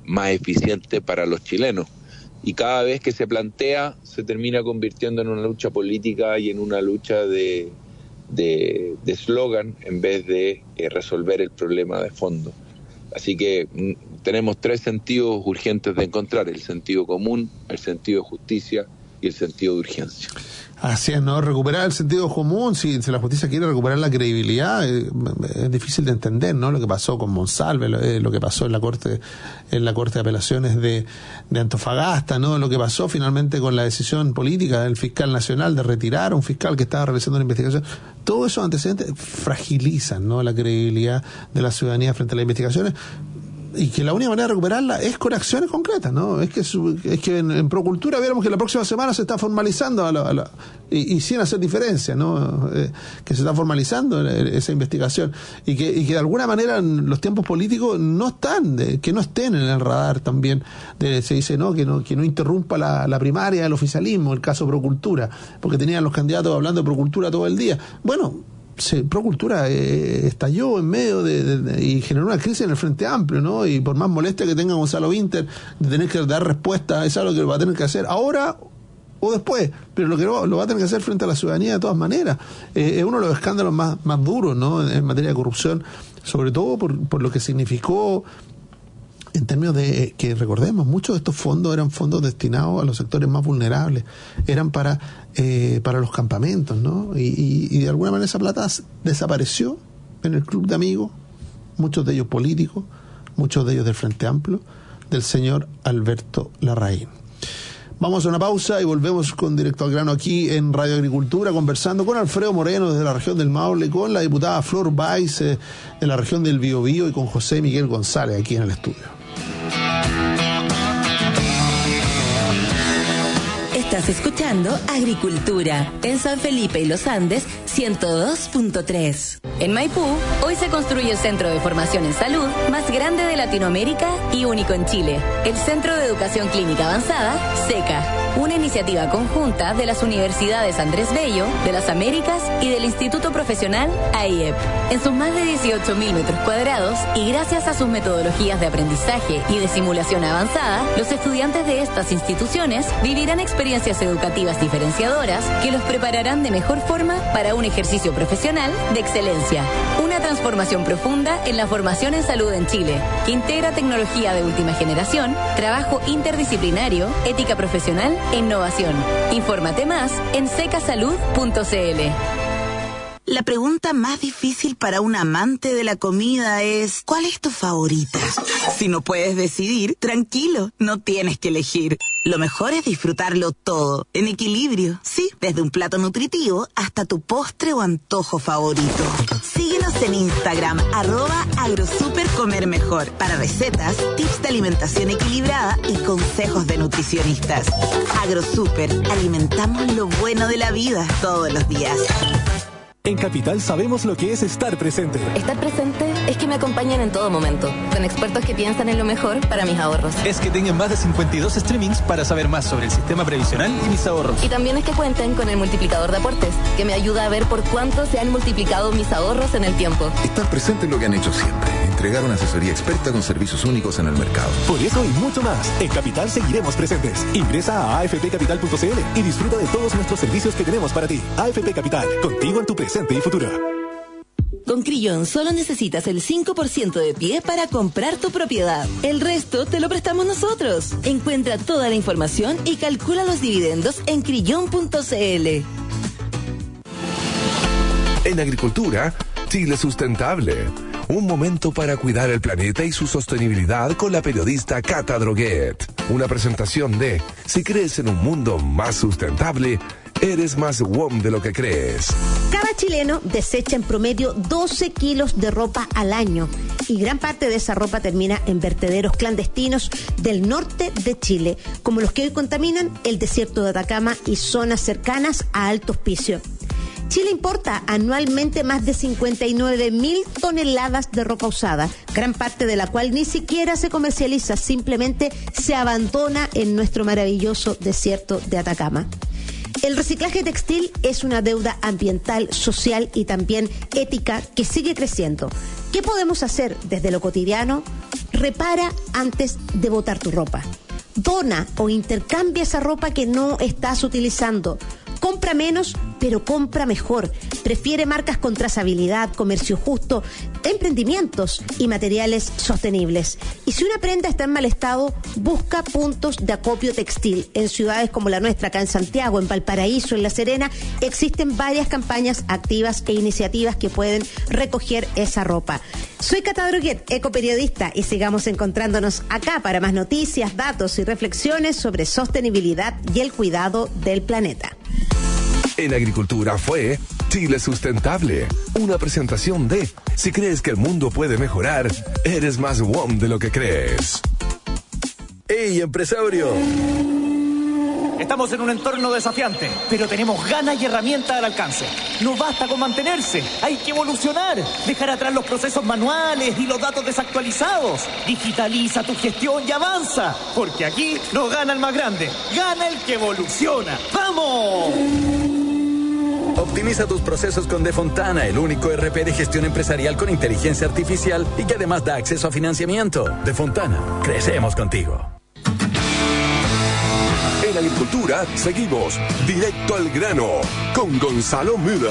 más eficiente para los chilenos. Y cada vez que se plantea, se termina convirtiendo en una lucha política y en una lucha de de eslogan en vez de eh, resolver el problema de fondo. Así que mm, tenemos tres sentidos urgentes de encontrar: el sentido común, el sentido de justicia y el sentido de urgencia. Así es, ¿no? Recuperar el sentido común, si, si la justicia quiere recuperar la credibilidad, eh, es difícil de entender, ¿no? Lo que pasó con Monsalve, lo, eh, lo que pasó en la Corte en la Corte de Apelaciones de, de Antofagasta, ¿no? Lo que pasó finalmente con la decisión política del fiscal nacional de retirar a un fiscal que estaba realizando una investigación. Todos esos antecedentes fragilizan, ¿no?, la credibilidad de la ciudadanía frente a las investigaciones. Y que la única manera de recuperarla es con acciones concretas, ¿no? Es que su, es que en, en Procultura viéramos que la próxima semana se está formalizando a la, a la, y, y sin hacer diferencia, ¿no? Eh, que se está formalizando esa investigación y que, y que de alguna manera los tiempos políticos no están, de, que no estén en el radar también. De, se dice, ¿no?, que no, que no interrumpa la, la primaria del oficialismo, el caso Procultura, porque tenían los candidatos hablando de Procultura todo el día. Bueno, Se, Procultura eh, estalló en medio de, de, de, y generó una crisis en el Frente Amplio, ¿no? Y por más molestia que tenga Gonzalo Winter de tener que dar respuesta, es algo que lo va a tener que hacer ahora o después, pero lo que lo, lo va a tener que hacer frente a la ciudadanía de todas maneras. Eh, es uno de los escándalos más, más duros, ¿no?, en, en materia de corrupción, sobre todo por, por lo que significó en términos de que, recordemos, muchos de estos fondos eran fondos destinados a los sectores más vulnerables, eran para eh, para los campamentos, ¿no? Y, y, y de alguna manera esa plata desapareció en el club de amigos, muchos de ellos políticos, muchos de ellos del Frente Amplio, del señor Alberto Larraín. Vamos a una pausa y volvemos con Directo al Grano aquí en Radio Agricultura, conversando con Alfredo Moreno desde la región del Maule, con la diputada Flor Báez eh, de la región del Biobío y con José Miguel González aquí en el estudio. Estás escuchando Agricultura en San Felipe y Los Andes ciento dos punto tres. En Maipú, hoy se construye el Centro de Formación en Salud más grande de Latinoamérica y único en Chile, el Centro de Educación Clínica Avanzada, SECA, una iniciativa conjunta de las universidades Andrés Bello, de las Américas y del Instituto Profesional A I E P. En sus más de dieciocho mil metros cuadrados y gracias a sus metodologías de aprendizaje y de simulación avanzada, los estudiantes de estas instituciones vivirán experiencias educativas diferenciadoras que los prepararán de mejor forma para un ejercicio profesional de excelencia. Una transformación profunda en la formación en salud en Chile, que integra tecnología de última generación, trabajo interdisciplinario, ética profesional e innovación. Infórmate más en secasalud punto c l. La pregunta más difícil para un amante de la comida es, ¿cuál es tu favorita? Si no puedes decidir, tranquilo, no tienes que elegir. Lo mejor es disfrutarlo todo, en equilibrio. Sí, desde un plato nutritivo hasta tu postre o antojo favorito. Síguenos en Instagram, arroba agrosupercomermejor, para recetas, tips de alimentación equilibrada y consejos de nutricionistas. Agrosuper, alimentamos lo bueno de la vida todos los días. En Capital sabemos lo que es estar presente. Estar presente es que me acompañen en todo momento, con expertos que piensan en lo mejor para mis ahorros. Es que tengan más de cincuenta y dos streamings para saber más sobre el sistema previsional y mis ahorros. Y también es que cuenten con el multiplicador de aportes, que me ayuda a ver por cuánto se han multiplicado mis ahorros en el tiempo. Estar presente en lo que han hecho siempre, entregar una asesoría experta con servicios únicos en el mercado. Por eso y mucho más, en Capital seguiremos presentes. Ingresa a a f p capital punto c l y disfruta de todos nuestros servicios que tenemos para ti. A F P Capital, contigo en tu presente y futuro. Con Crillon solo necesitas el cinco por ciento de pie para comprar tu propiedad. El resto te lo prestamos nosotros. Encuentra toda la información y calcula los dividendos en crillon punto c l. En Agricultura, Chile Sustentable. Un momento para cuidar el planeta y su sostenibilidad con la periodista Cata Droguet. Una presentación de Si crees en un mundo más sustentable, eres más W O M de lo que crees. Cada chileno desecha en promedio doce kilos de ropa al año y gran parte de esa ropa termina en vertederos clandestinos del norte de Chile, como los que hoy contaminan el desierto de Atacama y zonas cercanas a Alto Hospicio. Chile importa anualmente más de cincuenta y nueve mil toneladas de ropa usada, gran parte de la cual ni siquiera se comercializa, simplemente se abandona en nuestro maravilloso desierto de Atacama. El reciclaje textil es una deuda ambiental, social y también ética que sigue creciendo. ¿Qué podemos hacer desde lo cotidiano? Repara antes de botar tu ropa. Dona o intercambia esa ropa que no estás utilizando. Compra menos, pero compra mejor. Prefiere marcas con trazabilidad, comercio justo, emprendimientos y materiales sostenibles. Y si una prenda está en mal estado, busca puntos de acopio textil. En ciudades como la nuestra, acá en Santiago, en Valparaíso, en La Serena, existen varias campañas activas e iniciativas que pueden recoger esa ropa. Soy Cata Droguet, ecoperiodista, y sigamos encontrándonos acá para más noticias, datos y reflexiones sobre sostenibilidad y el cuidado del planeta. En Agricultura fue Chile Sustentable, una presentación de si crees que el mundo puede mejorar, eres más W O M de lo que crees. ¡Ey, empresario! Estamos en un entorno desafiante, pero tenemos ganas y herramientas al alcance. No basta con mantenerse, hay que evolucionar, dejar atrás los procesos manuales y los datos desactualizados. Digitaliza tu gestión y avanza, porque aquí no gana el más grande, gana el que evoluciona. ¡Vamos! Optimiza tus procesos con Defontana, el único R P de gestión empresarial con inteligencia artificial y que además da acceso a financiamiento. Defontana, crecemos contigo. En Agricultura seguimos directo al grano con Gonzalo Müller.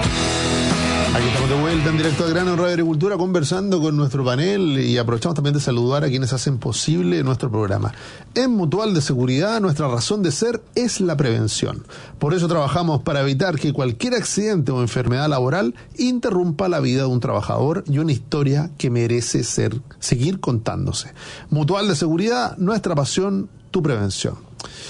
Aquí estamos de vuelta en Directo al Grano en Radio Agricultura conversando con nuestro panel y aprovechamos también de saludar a quienes hacen posible nuestro programa. En Mutual de Seguridad nuestra razón de ser es la prevención. Por eso trabajamos para evitar que cualquier accidente o enfermedad laboral interrumpa la vida de un trabajador y una historia que merece ser seguir contándose. Mutual de Seguridad, nuestra pasión, tu prevención.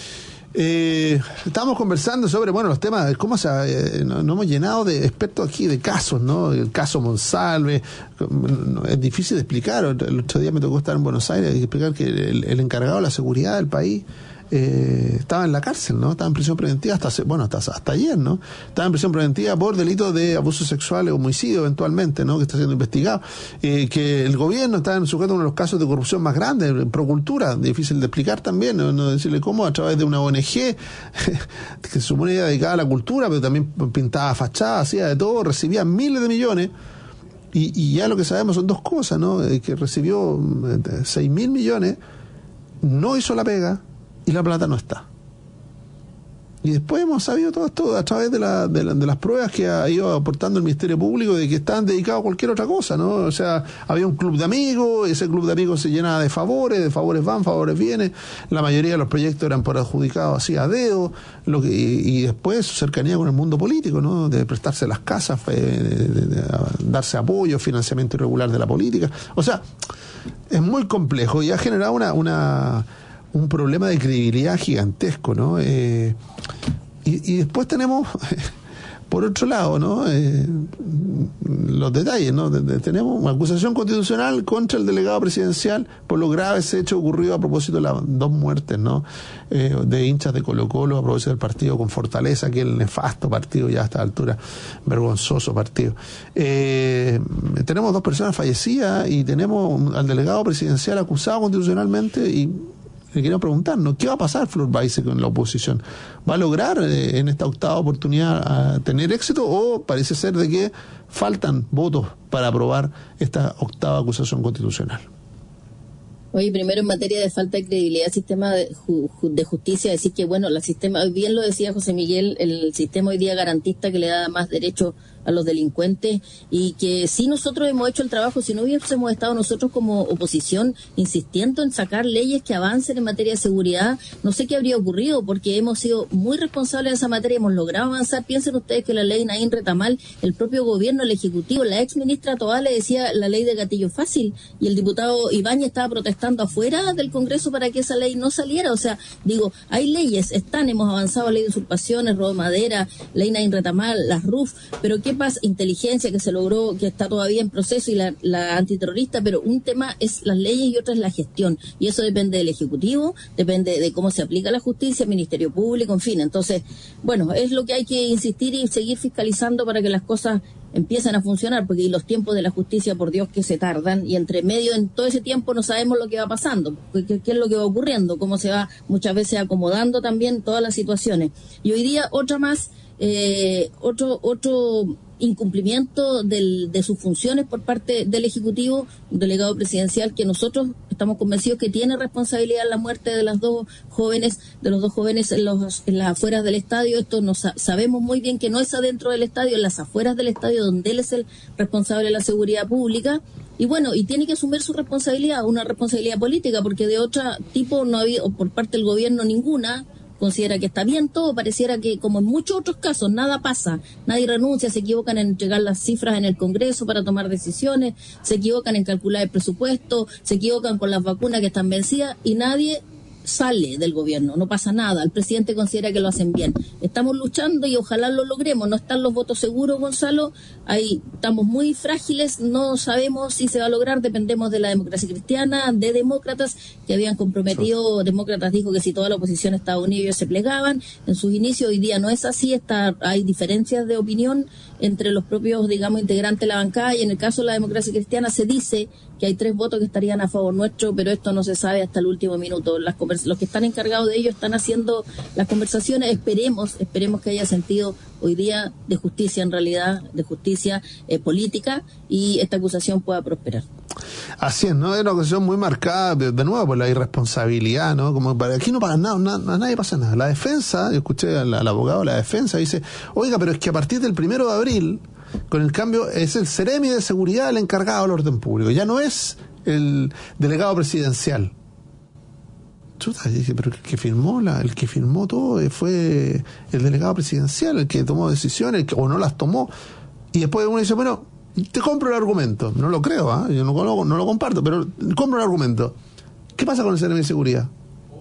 Eh, estábamos conversando sobre, bueno, los temas, cómo se, eh, nos no hemos llenado de expertos aquí, de casos, ¿no? El caso Monsalve, no, es difícil de explicar. El otro día me tocó estar en Buenos Aires y explicar que el, el encargado de la seguridad del país eh, estaba en la cárcel, ¿no? Estaba en prisión preventiva hasta, bueno, hasta, hasta ayer, ¿no? Estaba en prisión preventiva por delitos de abuso sexual o homicidio eventualmente, ¿no? Que está siendo investigado. Eh, que el gobierno está sujeto a uno de los casos de corrupción más grandes, Procultura, difícil de explicar también, no, no decirle cómo, a través de una O N G que se supone dedicada a la cultura, pero también pintaba fachadas, hacía de todo, recibía miles de millones. Y, y ya lo que sabemos son dos cosas, ¿no? Eh, que recibió seis mil millones, no hizo la pega, y la plata no está. Y después hemos sabido todo esto a través de, la, de, la, de las pruebas que ha ido aportando el Ministerio Público de que estaban dedicados a cualquier otra cosa, ¿no? O sea, había un club de amigos, ese club de amigos se llenaba de favores, de favores van, favores vienen, la mayoría de los proyectos eran por adjudicados así a dedo, lo que, y, y después su cercanía con el mundo político, ¿no? De prestarse las casas, de, de, de, de darse apoyo, financiamiento irregular de la política. O sea, es muy complejo y ha generado una... una un problema de credibilidad gigantesco, ¿no? Eh, y, y después tenemos, por otro lado, ¿no? Eh, los detalles, ¿no? De, de, tenemos una acusación constitucional contra el delegado presidencial por los graves hechos ocurridos a propósito de las dos muertes, ¿no? Eh, de hinchas de Colo-Colo a propósito del partido con Fortaleza, aquel nefasto partido ya a esta altura, vergonzoso partido. Eh, tenemos dos personas fallecidas y tenemos al delegado presidencial acusado constitucionalmente y le quiero preguntarnos, ¿qué va a pasar Flor Baise con la oposición? ¿Va a lograr eh, en esta octava oportunidad a tener éxito o parece ser de que faltan votos para aprobar esta octava acusación constitucional? Oye, primero en materia de falta de credibilidad del sistema de, ju, de justicia, decir que, bueno, el sistema, bien lo decía José Miguel, el sistema hoy día garantista que le da más derechos a los delincuentes y que si nosotros hemos hecho el trabajo, si no hubiésemos estado nosotros como oposición insistiendo en sacar leyes que avancen en materia de seguridad, no sé qué habría ocurrido porque hemos sido muy responsables de esa materia, hemos logrado avanzar. Piensen ustedes que la ley Naín Retamal, el propio gobierno, el Ejecutivo, la ex ministra Toá le decía la ley de gatillo fácil y el diputado Ibáñez estaba protestando afuera del Congreso para que esa ley no saliera. O sea, digo, hay leyes, están, hemos avanzado, ley de usurpaciones, robo de madera, ley Naín Retamal, las R U F, pero ¿qué pasa? Inteligencia que se logró, que está todavía en proceso y la, la antiterrorista, pero un tema es las leyes y otro es la gestión y eso depende del Ejecutivo, depende de cómo se aplica la justicia, Ministerio Público, en fin. Entonces, bueno, es lo que hay que insistir y seguir fiscalizando para que las cosas empiecen a funcionar, porque los tiempos de la justicia, por Dios, que se tardan, y entre medio, en todo ese tiempo no sabemos lo que va pasando, qué, qué es lo que va ocurriendo, cómo se va muchas veces acomodando también todas las situaciones. Y hoy día otra más, eh, otro, otro incumplimiento del, de sus funciones por parte del Ejecutivo, un delegado presidencial que nosotros estamos convencidos que tiene responsabilidad en la muerte de las dos jóvenes, de los dos jóvenes en, los, en las afueras del estadio. Esto nos sabemos muy bien que no es adentro del estadio, en las afueras del estadio, donde él es el responsable de la seguridad pública. Y bueno, y tiene que asumir su responsabilidad, una responsabilidad política, porque de otro tipo no ha habido, por parte del gobierno, ninguna. Considera que está bien todo, pareciera que como en muchos otros casos nada pasa, nadie renuncia, se equivocan en entregar las cifras en el Congreso para tomar decisiones, se equivocan en calcular el presupuesto, se equivocan con las vacunas que están vencidas y nadie sale del gobierno, no pasa nada, el presidente considera que lo hacen bien. Estamos luchando y ojalá lo logremos, no están los votos seguros, Gonzalo, ahí estamos muy frágiles, no sabemos si se va a lograr, dependemos de la democracia cristiana, de demócratas que habían comprometido, demócratas dijo que si toda la oposición estaba unida ellos se plegaban, en sus inicios hoy día no es así, está, hay diferencias de opinión entre los propios, digamos, integrantes de la bancada y en el caso de la democracia cristiana se dice que hay tres votos que estarían a favor nuestro, pero esto no se sabe hasta el último minuto. Las convers- los que están encargados de ello están haciendo las conversaciones, esperemos, esperemos que haya sentido hoy día de justicia en realidad, de justicia eh, política y esta acusación pueda prosperar. Así es, ¿no? Es una acusación muy marcada, de, de nuevo, por la irresponsabilidad, ¿no? Como para aquí no pasa nada, nada, a nadie pasa nada. La defensa, yo escuché al, al abogado de la defensa, dice, oiga, pero es que a partir del primero de abril, con el cambio, es el Seremi de Seguridad el encargado del orden público, ya no es el delegado presidencial. Chuta, dije, pero el que firmó la, el que firmó todo fue el delegado presidencial, el que tomó decisiones, el que, o no las tomó, y después uno dice, bueno, te compro el argumento, no lo creo, ¿eh? yo no, no, no lo comparto, pero compro el argumento. ¿Qué pasa con el Seremi de Seguridad?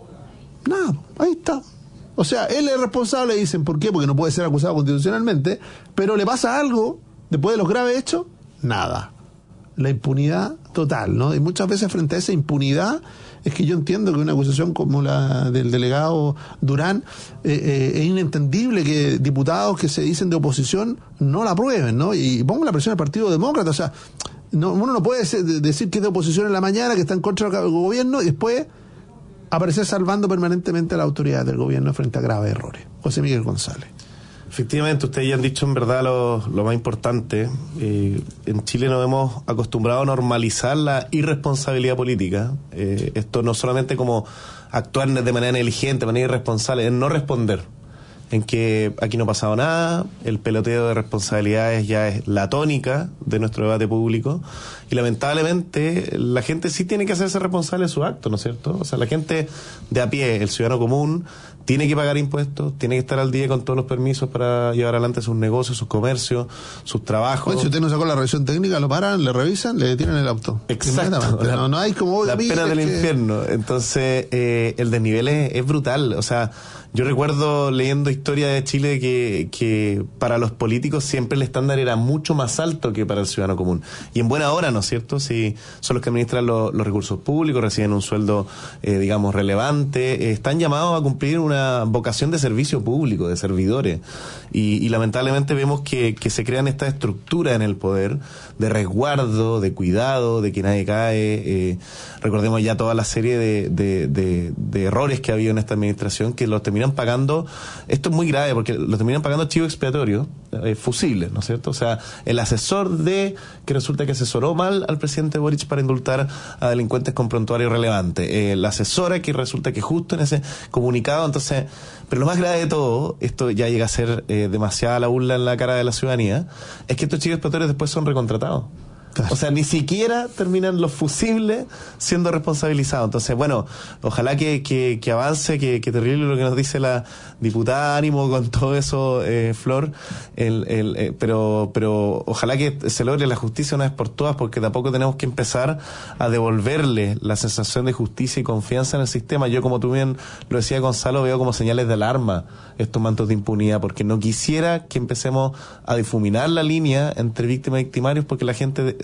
Nada, ahí está. O sea, él es responsable, dicen, ¿por qué? Porque no puede ser acusado constitucionalmente, pero le pasa algo después de los graves hechos, nada. La impunidad total, ¿no? Y muchas veces frente a esa impunidad es que yo entiendo que una acusación como la del delegado Durán eh, eh, es inentendible que diputados que se dicen de oposición no la aprueben, ¿no? Y pongo la presión al Partido Demócrata, o sea, no, uno no puede ser, decir que es de oposición en la mañana, que está en contra del gobierno y después aparecer salvando permanentemente a la autoridad del gobierno frente a graves errores. José Miguel González. Efectivamente, ustedes ya han dicho en verdad lo, lo más importante. Eh, en Chile nos hemos acostumbrado a normalizar la irresponsabilidad política. Eh, esto no solamente como actuar de manera negligente, de manera irresponsable, es no responder. En que aquí no ha pasado nada, el peloteo de responsabilidades ya es la tónica de nuestro debate público y lamentablemente la gente sí tiene que hacerse responsable de sus actos, ¿no es cierto? O sea, la gente de a pie, el ciudadano común, tiene que pagar impuestos, tiene que estar al día con todos los permisos para llevar adelante sus negocios, sus comercios, sus trabajos. Bueno, si usted no sacó la revisión técnica, lo paran, le revisan, le detienen el auto. Exacto. La, no, no hay como la pena del que... infierno. Entonces, eh, el desnivel es, es brutal. O sea, yo recuerdo leyendo historia de Chile que, que para los políticos siempre el estándar era mucho más alto que para el ciudadano común. Y en buena hora, ¿no es cierto? Si son los que administran lo, los recursos públicos, reciben un sueldo, eh, digamos, relevante, eh, están llamados a cumplir una vocación de servicio público, de servidores. Y, y lamentablemente vemos que, que se crean estas estructuras en el poder de resguardo, de cuidado, de que nadie cae. Eh, recordemos ya toda la serie de, de, de, de errores que ha habido en esta administración que los terminan pagando. Esto es muy grave porque los terminan pagando chivo expiatorio, eh, fusibles, ¿no es cierto? O sea, el asesor de que resulta que asesoró mal al presidente Boric para indultar a delincuentes con prontuario relevante, eh, la asesora que resulta que justo en ese comunicado, entonces, pero lo más grave de todo, esto ya llega a ser eh, demasiada la burla en la cara de la ciudadanía, es que estos chivos expiatorios después son recontratados. O sea, ni siquiera terminan los fusibles siendo responsabilizados. Entonces, bueno, ojalá que, que, que avance, que, que terrible lo que nos dice la diputada Ánimo con todo eso, eh, Flor, el, el, eh, pero, pero ojalá que se logre la justicia una vez por todas, porque tampoco tenemos que empezar a devolverle la sensación de justicia y confianza en el sistema. Yo, como tú bien lo decía, Gonzalo, veo como señales de alarma estos mantos de impunidad, porque no quisiera que empecemos a difuminar la línea entre víctimas y victimarios, porque la gente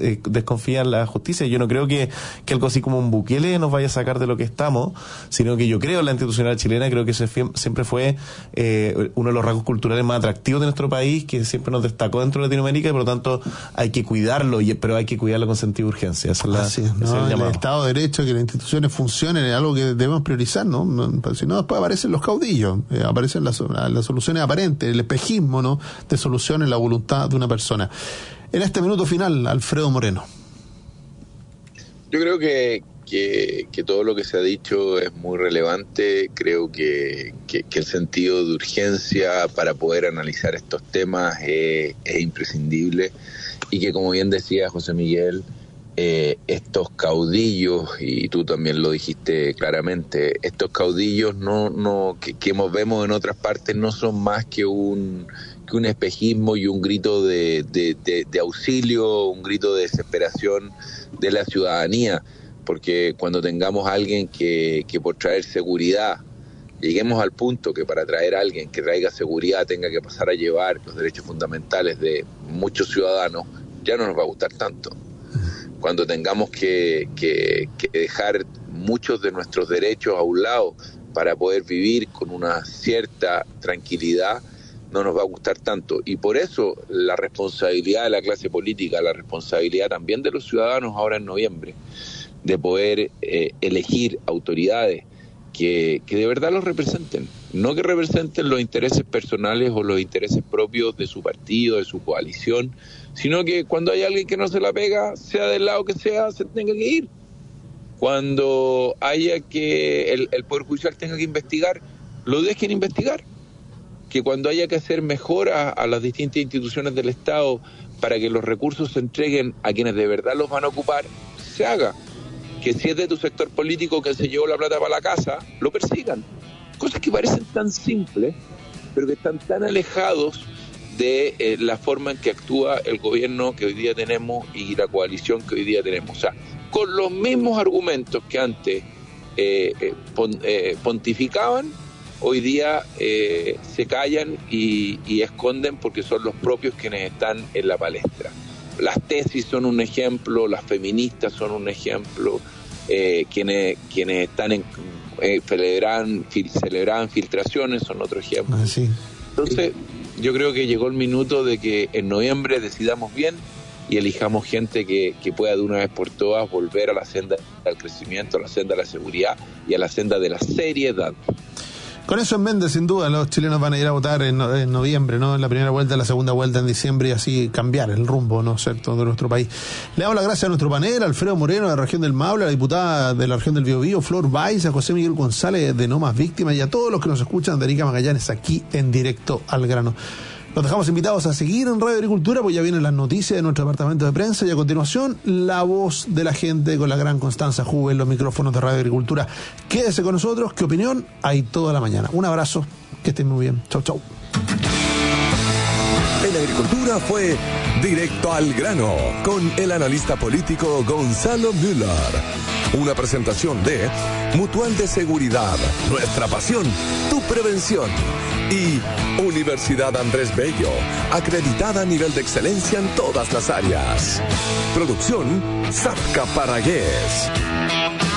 eh, desconfía en la justicia. Yo no creo que, que algo así como un Bukele nos vaya a sacar de lo que estamos, sino que yo creo en la institucionalidad chilena, creo que ese siempre fue eh, uno de los rasgos culturales más atractivos de nuestro país, que siempre nos destacó dentro de Latinoamérica, y por lo tanto hay que cuidarlo, y, pero hay que cuidarlo con sentido de urgencia. Esa es la, Así es, ¿no? ese es el el llamado. Estado de Derecho, que las instituciones funcionen, es algo que debemos priorizar, ¿no? no si no, después aparecen los caudillos, eh, aparecen las, las soluciones aparentes, el espejismo, ¿no? de soluciones, la voluntad de una persona. En este minuto final, Alfredo Moreno. Yo creo que, que, que todo lo que se ha dicho es muy relevante. Creo que, que, que el sentido de urgencia para poder analizar estos temas es, es imprescindible, y que, como bien decía José Miguel, eh, estos caudillos, y tú también lo dijiste claramente, estos caudillos no, no que, que vemos en otras partes no son más que un que un espejismo y un grito de, de, de, de auxilio, un grito de desesperación de la ciudadanía, porque cuando tengamos a alguien que, que por traer seguridad, lleguemos al punto que para traer a alguien que traiga seguridad tenga que pasar a llevar los derechos fundamentales de muchos ciudadanos, ya no nos va a gustar tanto. Cuando tengamos que, que, que dejar muchos de nuestros derechos a un lado para poder vivir con una cierta tranquilidad, no nos va a gustar tanto. Y por eso la responsabilidad de la clase política, la responsabilidad también de los ciudadanos ahora en noviembre, de poder eh, elegir autoridades que, que de verdad los representen, no que representen los intereses personales o los intereses propios de su partido, de su coalición, sino que cuando hay alguien que no se la pega, sea del lado que sea, se tenga que ir. Cuando haya que el, el Poder Judicial tenga que investigar, lo dejen investigar. Que cuando haya que hacer mejoras a las distintas instituciones del Estado para que los recursos se entreguen a quienes de verdad los van a ocupar, se haga. Que si es de tu sector político que se llevó la plata para la casa, lo persigan. Cosas que parecen tan simples, pero que están tan alejados de eh, la forma en que actúa el gobierno que hoy día tenemos y la coalición que hoy día tenemos. O sea, con los mismos argumentos que antes eh, eh, pon, eh, pontificaban, hoy día eh, se callan y, y esconden, porque son los propios quienes están en la palestra. Las tesis son un ejemplo, las feministas son un ejemplo, eh, quienes quienes están en eh, celebran, fil, celebran filtraciones son otro ejemplo. Ah, sí. Entonces, yo creo que llegó el minuto de que en noviembre decidamos bien y elijamos gente que, que pueda de una vez por todas volver a la senda del crecimiento, a la senda de la seguridad y a la senda de la seriedad. Con eso en mente, sin duda, los chilenos van a ir a votar en, no, en noviembre, ¿no? En la primera vuelta, en la segunda vuelta en diciembre, y así cambiar el rumbo, ¿no es cierto?, de nuestro país. Le damos las gracias a nuestro panel, Alfredo Moreno, de la región del Maule, a la diputada de la región del Biobío, Flor Valls, a José Miguel González, de No Más Víctimas, y a todos los que nos escuchan de Erika Magallanes, aquí en Directo al Grano. Los dejamos invitados a seguir en Radio Agricultura, pues ya vienen las noticias de nuestro departamento de prensa, y a continuación, la voz de la gente con la gran Constanza Juve en los micrófonos de Radio Agricultura. Quédese con nosotros, ¿qué opinión hay toda la mañana? Un abrazo, que estén muy bien. Chau, chau. En Agricultura fue Directo al Grano, con el analista político Gonzalo Müller. Una presentación de Mutual de Seguridad, nuestra pasión, tu prevención. Y Universidad Andrés Bello, acreditada a nivel de excelencia en todas las áreas. Producción Zafka Paragués.